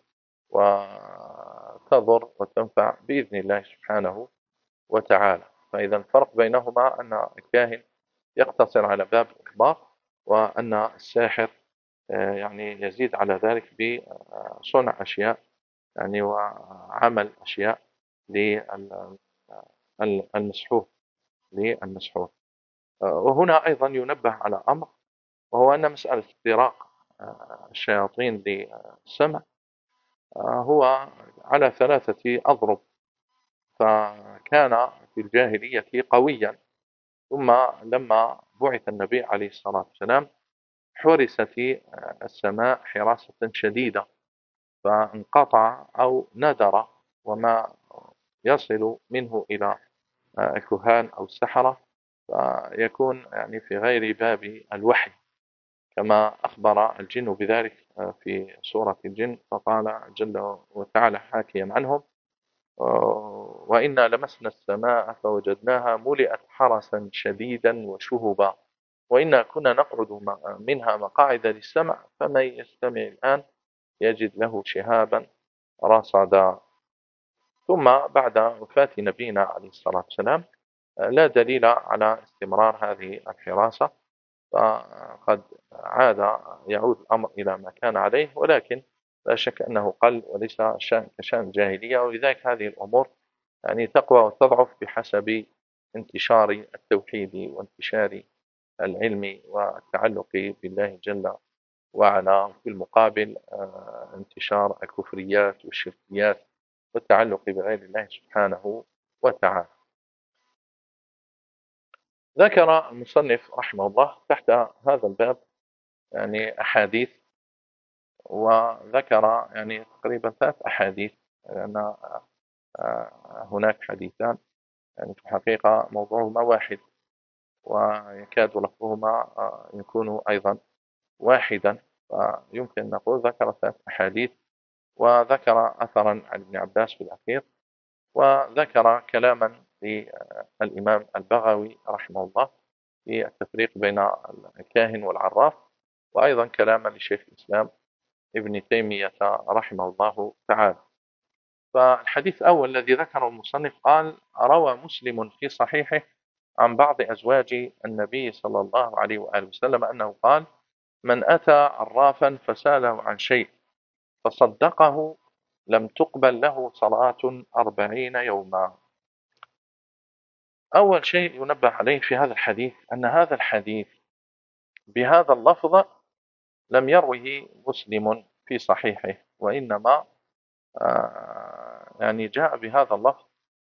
وتضر وتنفع بإذن الله سبحانه وتعالى. فإذا الفرق بينهما أن الكاهن يقتصر على باب الإخبار، وأن الساحر يعني يزيد على ذلك بصنع أشياء يعني وعمل أشياء للمسحور للمسحور. وهنا أيضا ينبه على أمر، وهو أن مسألة افتراق الشياطين للسمع هو على ثلاثة أضرب، فكان في الجاهلية قويا، ثم لما بعث النبي عليه الصلاة والسلام حرست السماء حراسة شديدة، فانقطع أو ندر وما يصل منه إلى الكهان أو السحرة، فيكون يعني في غير باب الوحي، كما أخبر الجن بذلك في سورة الجن، فقال جل وتعالى حاكيا عنهم وإنا لمسنا السماء فوجدناها ملئت حرسا شديدا وشهبا وإنا كنا نقعد منها مقاعد للسمع فمن يستمع الآن يجد له شهابا رصدا. ثم بعد وفاة نبينا عليه الصلاة والسلام لا دليل على استمرار هذه الحراسة، فقد عاد يعود الأمر إلى ما كان عليه، ولكن لا شك أنه قل وليس شأن كشأن الجاهلية، ولذلك هذه الأمور يعني تقوى وتضعف بحسب انتشار التوحيد وانتشار العلم والتعلق بالله جل وعلا، في المقابل انتشار الكفريات والشركيات والتعلق بغير الله سبحانه وتعالى. ذكر المصنف رحمه الله تحت هذا الباب يعني أحاديث، وذكر يعني تقريبا ثلاث أحاديث، لأن هناك حديثان يعني في الحقيقة موضوعهما واحد، ويكاد لفظهما يكون أيضا واحدا، فيمكن أن نقول ذكر ثلاث أحاديث، وذكر أثرا عن ابن عباس في الأخير، وذكر كلاما للإمام البغوي رحمه الله في التفريق بين الكاهن والعراف، وأيضا كلاما لشيخ الإسلام ابن تيمية رحمه الله تعالى. فالحديث الأول الذي ذكره المصنف قال: روى مسلم في صحيحه عن بعض أزواج النبي صلى الله عليه وآله وسلم أنه قال: من أتى عرافا فسأله عن شيء فصدقه لم تقبل له صلاة أربعين يوما. أول شيء ينبه عليه في هذا الحديث أن هذا الحديث بهذا اللفظ لم يروه مسلم في صحيحه، وإنما يعني جاء بهذا اللفظ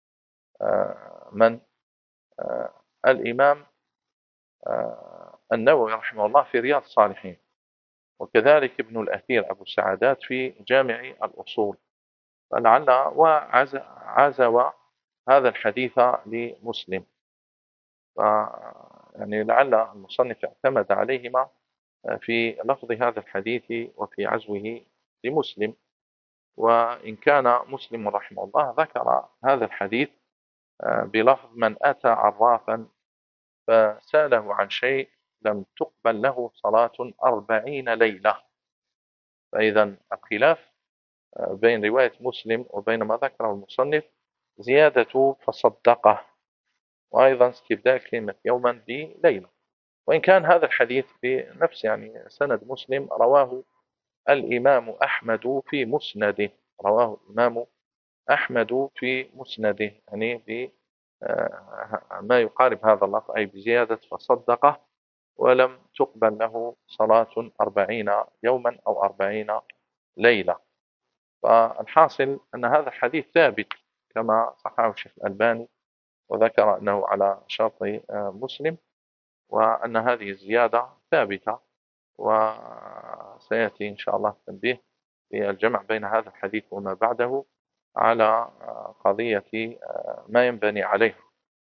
من الإمام النووي رحمه الله في رياض الصالحين، وكذلك ابن الأثير أبو السعادات في جامع الأصول، فلعل وعزو هذا الحديث لمسلم، يعني لعل المصنف اعتمد عليهما في لفظ هذا الحديث وفي عزوه لمسلم. وإن كان مسلم رحمه الله ذكر هذا الحديث بلفظ: من أتى عرافا فسأله عن شيء لم تقبل له صلاة أربعين ليلة. فإذا الخلاف بين رواية مسلم وبين ما ذكره المصنف زيادة فصدقه، وأيضا استبدال كلمة يوما بليلة. وإن كان هذا الحديث بنفس يعني سند مسلم رواه الإمام أحمد في مسنده، رواه الإمام أحمد في مسنده يعني بما يقارب هذا اللفظ، أي بزيادة فصدقه ولم تقبل له صلاة أربعين يوما أو أربعين ليلة. فالحاصل أن هذا الحديث ثابت كما صححه الشيخ الألباني، وذكر أنه على شرط مسلم، وأن هذه الزيادة ثابتة، وسيأتي إن شاء الله التنبيه في الجمع بين هذا الحديث وما بعده على قضية ما ينبني عليه.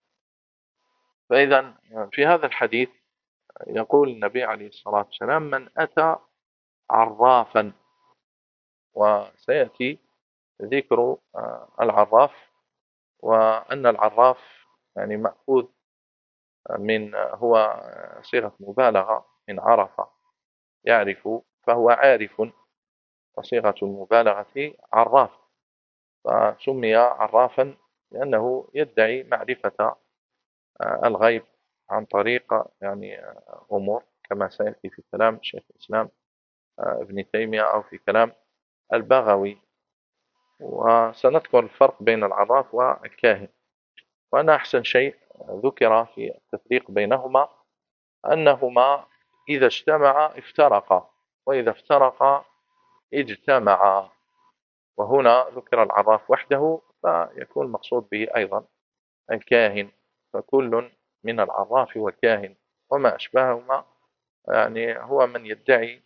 فإذا في هذا الحديث يقول النبي عليه الصلاة والسلام: من أتى عرافا، وسيأتي ذكر العراف، وأن العراف يعني مأخوذ من هو صيغة مبالغة من عرف يعرف فهو عارف، وصيغة المبالغة عراف، فسمي عرافا لأنه يدعي معرفة الغيب عن طريق يعني أمور، كما سيأتي في كلام شيخ الإسلام ابن تيمية أو في كلام البغوي. وسنذكر الفرق بين العراف والكاهن، وأن أحسن شيء ذكر في التفريق بينهما أنهما إذا اجتمعا افترقا، وإذا افترقا اجتمعا، وهنا ذكر العراف وحده، فيكون المقصود به أيضا الكاهن، فكل من العراف والكاهن وما أشبههما يعني هو من يدعي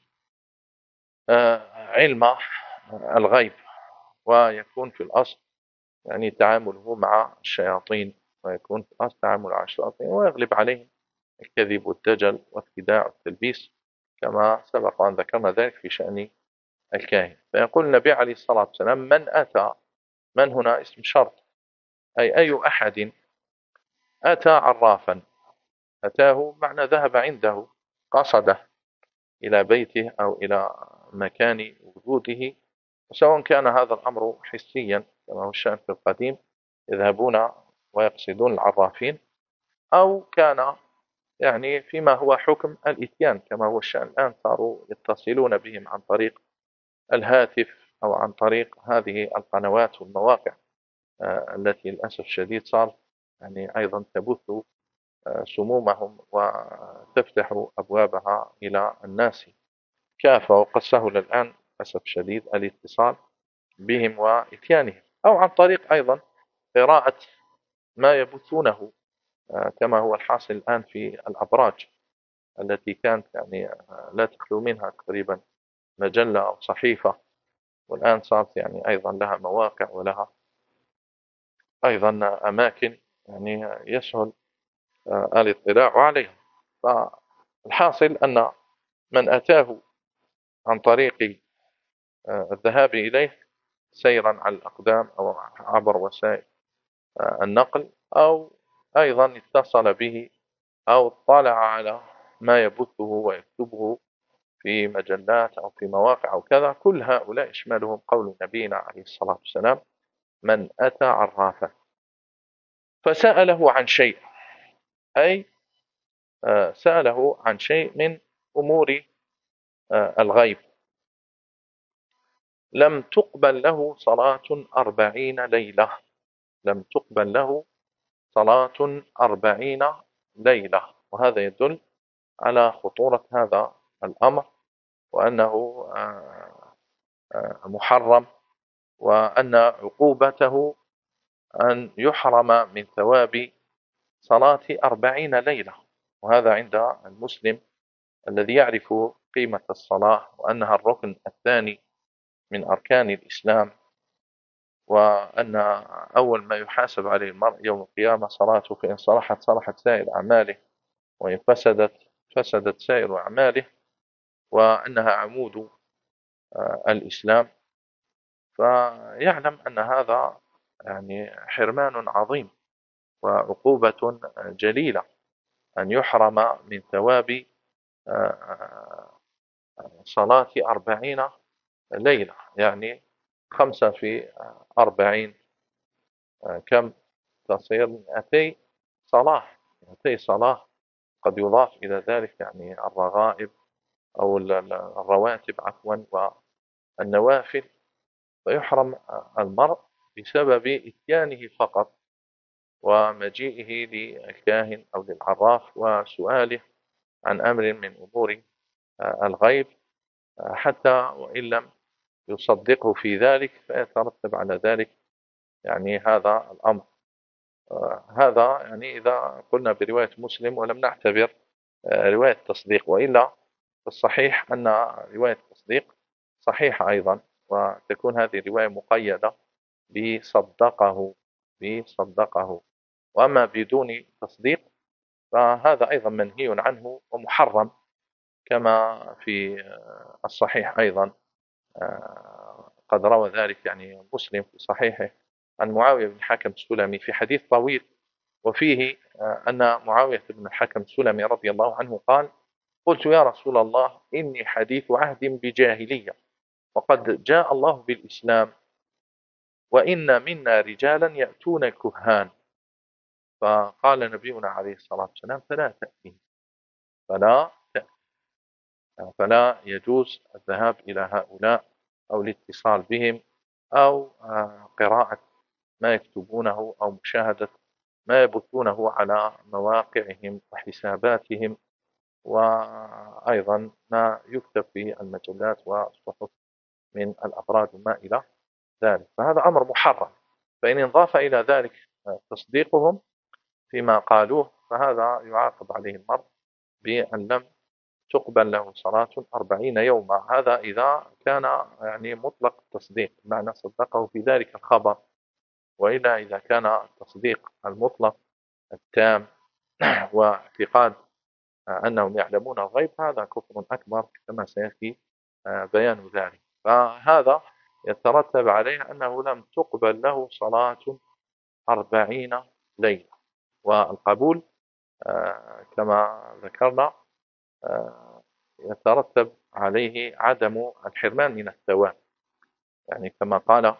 علم الغيب، ويكون في الأصل يعني تعامله مع الشياطين، ويكون في الأصل تعامل مع الشياطين، ويغلب عليهم الكذب والدجل والخداع والتلبيس، كما سبق أن ذكرنا ذلك في شأن الكاهن. فيقول النبي عليه الصلاة والسلام: من أتى، من هنا اسم شرط، أي أي أحد أتى عرافا، أتاه معنى ذهب عنده، قصده إلى بيته أو إلى مكان وجوده، وسواء كان هذا الأمر حسيا كما هو الشأن في القديم يذهبون ويقصدون العرافين، أو كان يعني فيما هو حكم الإتيان كما هو الشأن الآن، صاروا يتصلون بهم عن طريق الهاتف أو عن طريق هذه القنوات والمواقع التي للأسف الشديد صار يعني أيضا تبث سمومهم وتفتح أبوابها إلى الناس كافة، وقد سهل الآن للأسف الشديد الاتصال بهم وإتيانهم، أو عن طريق أيضا قراءة ما يبثونه كما هو الحاصل الآن في الأبراج التي كانت يعني لا تخلو منها تقريبا مجلة أو صحيفة، والآن صارت يعني أيضا لها مواقع ولها أيضا أماكن يعني يسهل الاطلاع عليها. فالحاصل أن من أتاه عن طريق الذهاب إليه سيرا على الأقدام أو عبر وسائل النقل، أو أيضا اتصل به أو اطلع على ما يبثه ويكتبه في مجلات أو في مواقع أو كذا، كل هؤلاء يشملهم قول نبينا عليه الصلاة والسلام: من أتى عرافا فسأله عن شيء، أي سأله عن شيء من أمور الغيب، لم تقبل له صلاة أربعين ليلة، لم تقبل له صلاة أربعين ليلة. وهذا يدل على خطورة هذا الأمر، وأنه محرم، وأن عقوبته أن يحرم من ثواب صلاة أربعين ليلة. وهذا عند المسلم الذي يعرف قيمة الصلاة وأنها الركن الثاني من أركان الإسلام، وأن أول ما يحاسب عليه المرء يوم القيامة صلاته، فإن صلحت صلحت سائر أعماله، وإن فسدت فسدت سائر أعماله، وأنها عمود الإسلام. فيعلم أن هذا يعني حرمان عظيم وعقوبة جليلة، أن يحرم من ثواب صلاة أربعين ليلة، يعني خمسة في أربعين كم تصير؟ مئتي صلاة، مئتي صلاة. قد يضاف إلى ذلك يعني الرغائب أو الرواتب عفوا والنوافل، فيحرم المرء بسبب إتيانه فقط ومجيئه للكاهن أو للعراف وسؤاله عن أمر من أمور الغيب، حتى وإن لم يصدقه في ذلك فيترتب على ذلك يعني هذا الأمر. هذا يعني إذا قلنا برواية مسلم ولم نعتبر رواية تصديق، وإلا الصحيح أن رواية تصديق صحيحة أيضا، وتكون هذه الرواية مقيدة بصدقه بصدقه وأما بدون تصديق فهذا أيضا منهي عنه ومحرم، كما في الصحيح أيضا قد روى ذلك يعني مسلم في صحيحه عن معاوية بن الحكم السلمي في حديث طويل، وفيه أن معاوية بن الحكم السلمي رضي الله عنه قال: قلت يا رسول الله إني حديث عهد بجاهلية، وقد جاء الله بالإسلام، وإن منا رجالا يأتون الكهان. فقال نبينا عليه الصلاة والسلام: فلا تأتي فلا تأتي فلا يجوز الذهاب إلى هؤلاء أو الاتصال بهم أو قراءة ما يكتبونه أو مشاهدة ما يبثونه على مواقعهم وحساباتهم، وأيضا ما يكتب في المجلات والصحف من الأبراج وما إلى ذلك، فهذا أمر محرم. فإن انضاف إلى ذلك تصديقهم فيما قالوه فهذا يعاقب عليه المرء بأن لم تقبل له صلاة أربعين يوما. هذا إذا كان يعني مطلق التصديق، معنى صدقه في ذلك الخبر، وإلا إذا كان التصديق المطلق التام واعتقاد أنهم يعلمون الغيب، هذا كفر أكبر كما سيأتي بيان ذلك. فهذا يترتب عليه أنه لم تقبل له صلاة أربعين ليلة، والقبول كما ذكرنا يترتب عليه عدم الحرمان من الثواب، يعني كما قال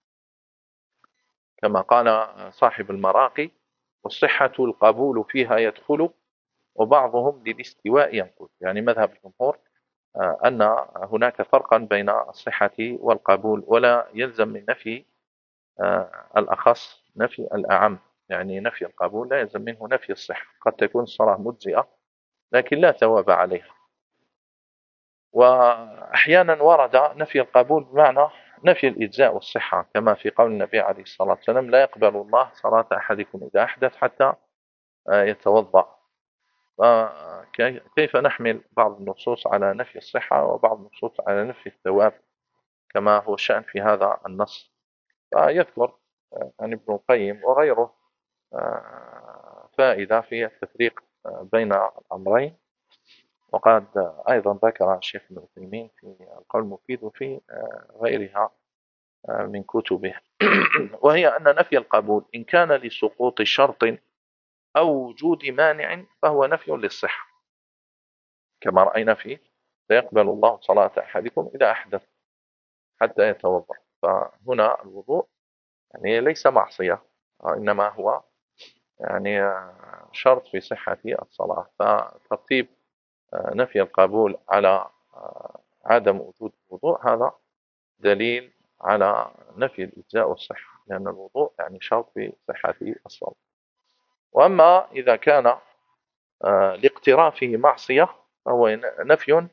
كما قال صاحب المراقي: والصحة القبول فيها يدخل وبعضهم للاستواء ينقل. يعني مذهب الجمهور أن هناك فرقا بين الصحة والقبول، ولا يلزم من نفي الأخص نفي الأعم، يعني نفي القبول لا يلزم منه نفي الصحة، قد تكون الصلاة مجزئة لكن لا ثواب عليها. وأحيانا ورد نفي القبول بمعنى نفي الإجزاء والصحة، كما في قول النبي عليه الصلاة والسلام: لا يقبل الله صلاة أحدكم إذا أحدث حتى يتوضأ. كيف نحمل بعض النصوص على نفي الصحة وبعض النصوص على نفي الثواب كما هو الشأن في هذا النص؟ فيذكر عن ابن القيم وغيره فائدة في التفريق بين الأمرين، وقد أيضا ذكر الشيخ ابن عثيمين في القول المفيد وفي غيرها من كتبه. وهي أن نفي القبول إن كان لسقوط شرط أو وجود مانع فهو نفي للصحة، كما رأينا فيه لا يقبل الله صلاة أحدكم إذا أحدث حتى يتوضأ. فهنا الوضوء يعني ليس معصية، إنما هو يعني شرط في صحة الصلاة. فترتيب نفي القبول على عدم وجود الوضوء هذا دليل على نفي الإجزاء والصحة، لأن الوضوء يعني شرط في صحة الصلاة. وأما إذا كان لاقترافه معصية فهو نفي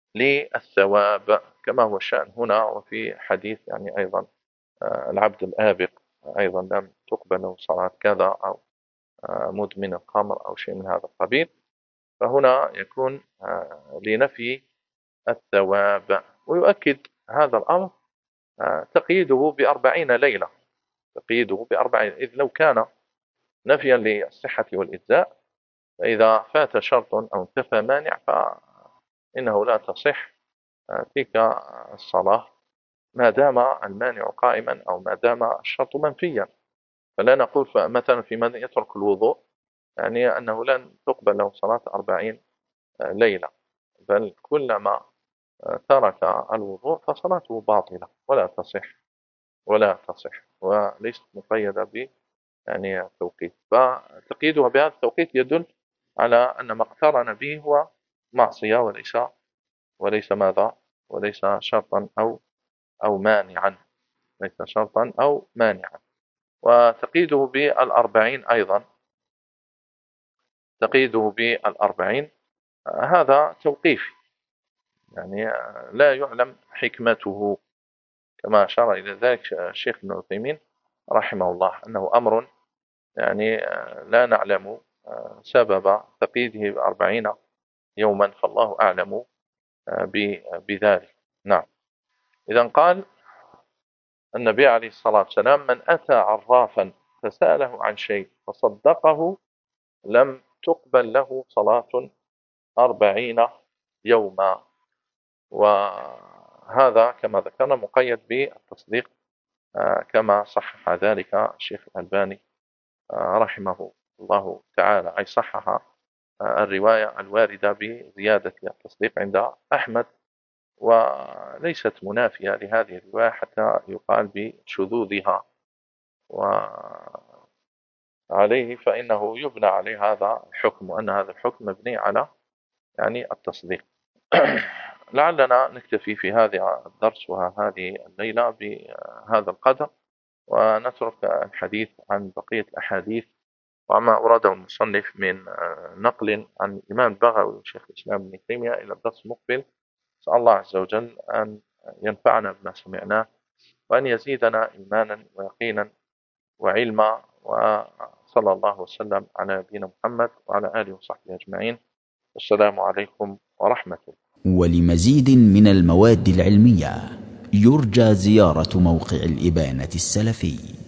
للثواب كما هو الشأن هنا. وفي حديث يعني أيضا العبد الآبق أيضا لم تقبل له صلاة كذا، أو مدمن الخمر أو شيء من هذا القبيل، فهنا يكون لنفي الثواب. ويؤكد هذا الأمر تقييده بأربعين ليلة، تقييده بأربعين، إذ لو كان نفيا للصحة والإجزاء فإذا فات شرط أو انتفى مانع فإنه لا تصح تلك الصلاة ما دام المانع قائما أو ما دام الشرط منفيا. فلا نقول مثلا في من يترك الوضوء يعني أنه لن تقبل له صلاة أربعين ليلة، بل كلما ترك الوضوء فصلاته باطلة ولا تصح ولا تصح وليست مقيدة ب يعني التوقيت. فتقييدها بهذا التوقيت يدل على أن ما اقترن به هو معصية وليس وليس ماذا وليس شرطا أو أو مانعا، ليس شرطا أو مانعا. وتقييده بالأربعين أيضا، تقييده بالأربعين هذا توقيفي، يعني لا يعلم حكمته كما أشار إلى ذلك الشيخ ابن عثيمين رحمه الله، أنه أمر يعني لا نعلم سبب تقييده بأربعين يوما، فالله أعلم بذلك. نعم. إذن قال النبي عليه الصلاة والسلام: من أتى عرافا فسأله عن شيء فصدقه لم تقبل له صلاة أربعين يوما. وهذا كما ذكرنا مقيد بالتصديق كما صحح ذلك الشيخ الألباني رحمه الله تعالى، أي صحح الرواية الواردة بزيادة التصديق عند أحمد، وليست منافية لهذه الرواية حتى يقال بشذوذها، وعليه فإنه يبنى عليه هذا الحكم، وأن هذا الحكم مبني على يعني التصديق. لعلنا نكتفي في هذا الدرس وهذه الليلة بهذا القدر، ونترك الحديث عن بقية الأحاديث وما أراده المصنف من نقل عن الإمام البغوي وشيخ الإسلام ابن تيمية إلى الدرس المقبل. أسأل الله عز وجل أن ينفعنا بما سمعناه، وأن يزيدنا إيمانا ويقينا وعلما، وصلى الله وسلم على نبينا محمد وعلى آله وصحبه أجمعين. السلام عليكم ورحمة الله. ولمزيد من المواد العلمية يرجى زيارة موقع الإبانة السلفي.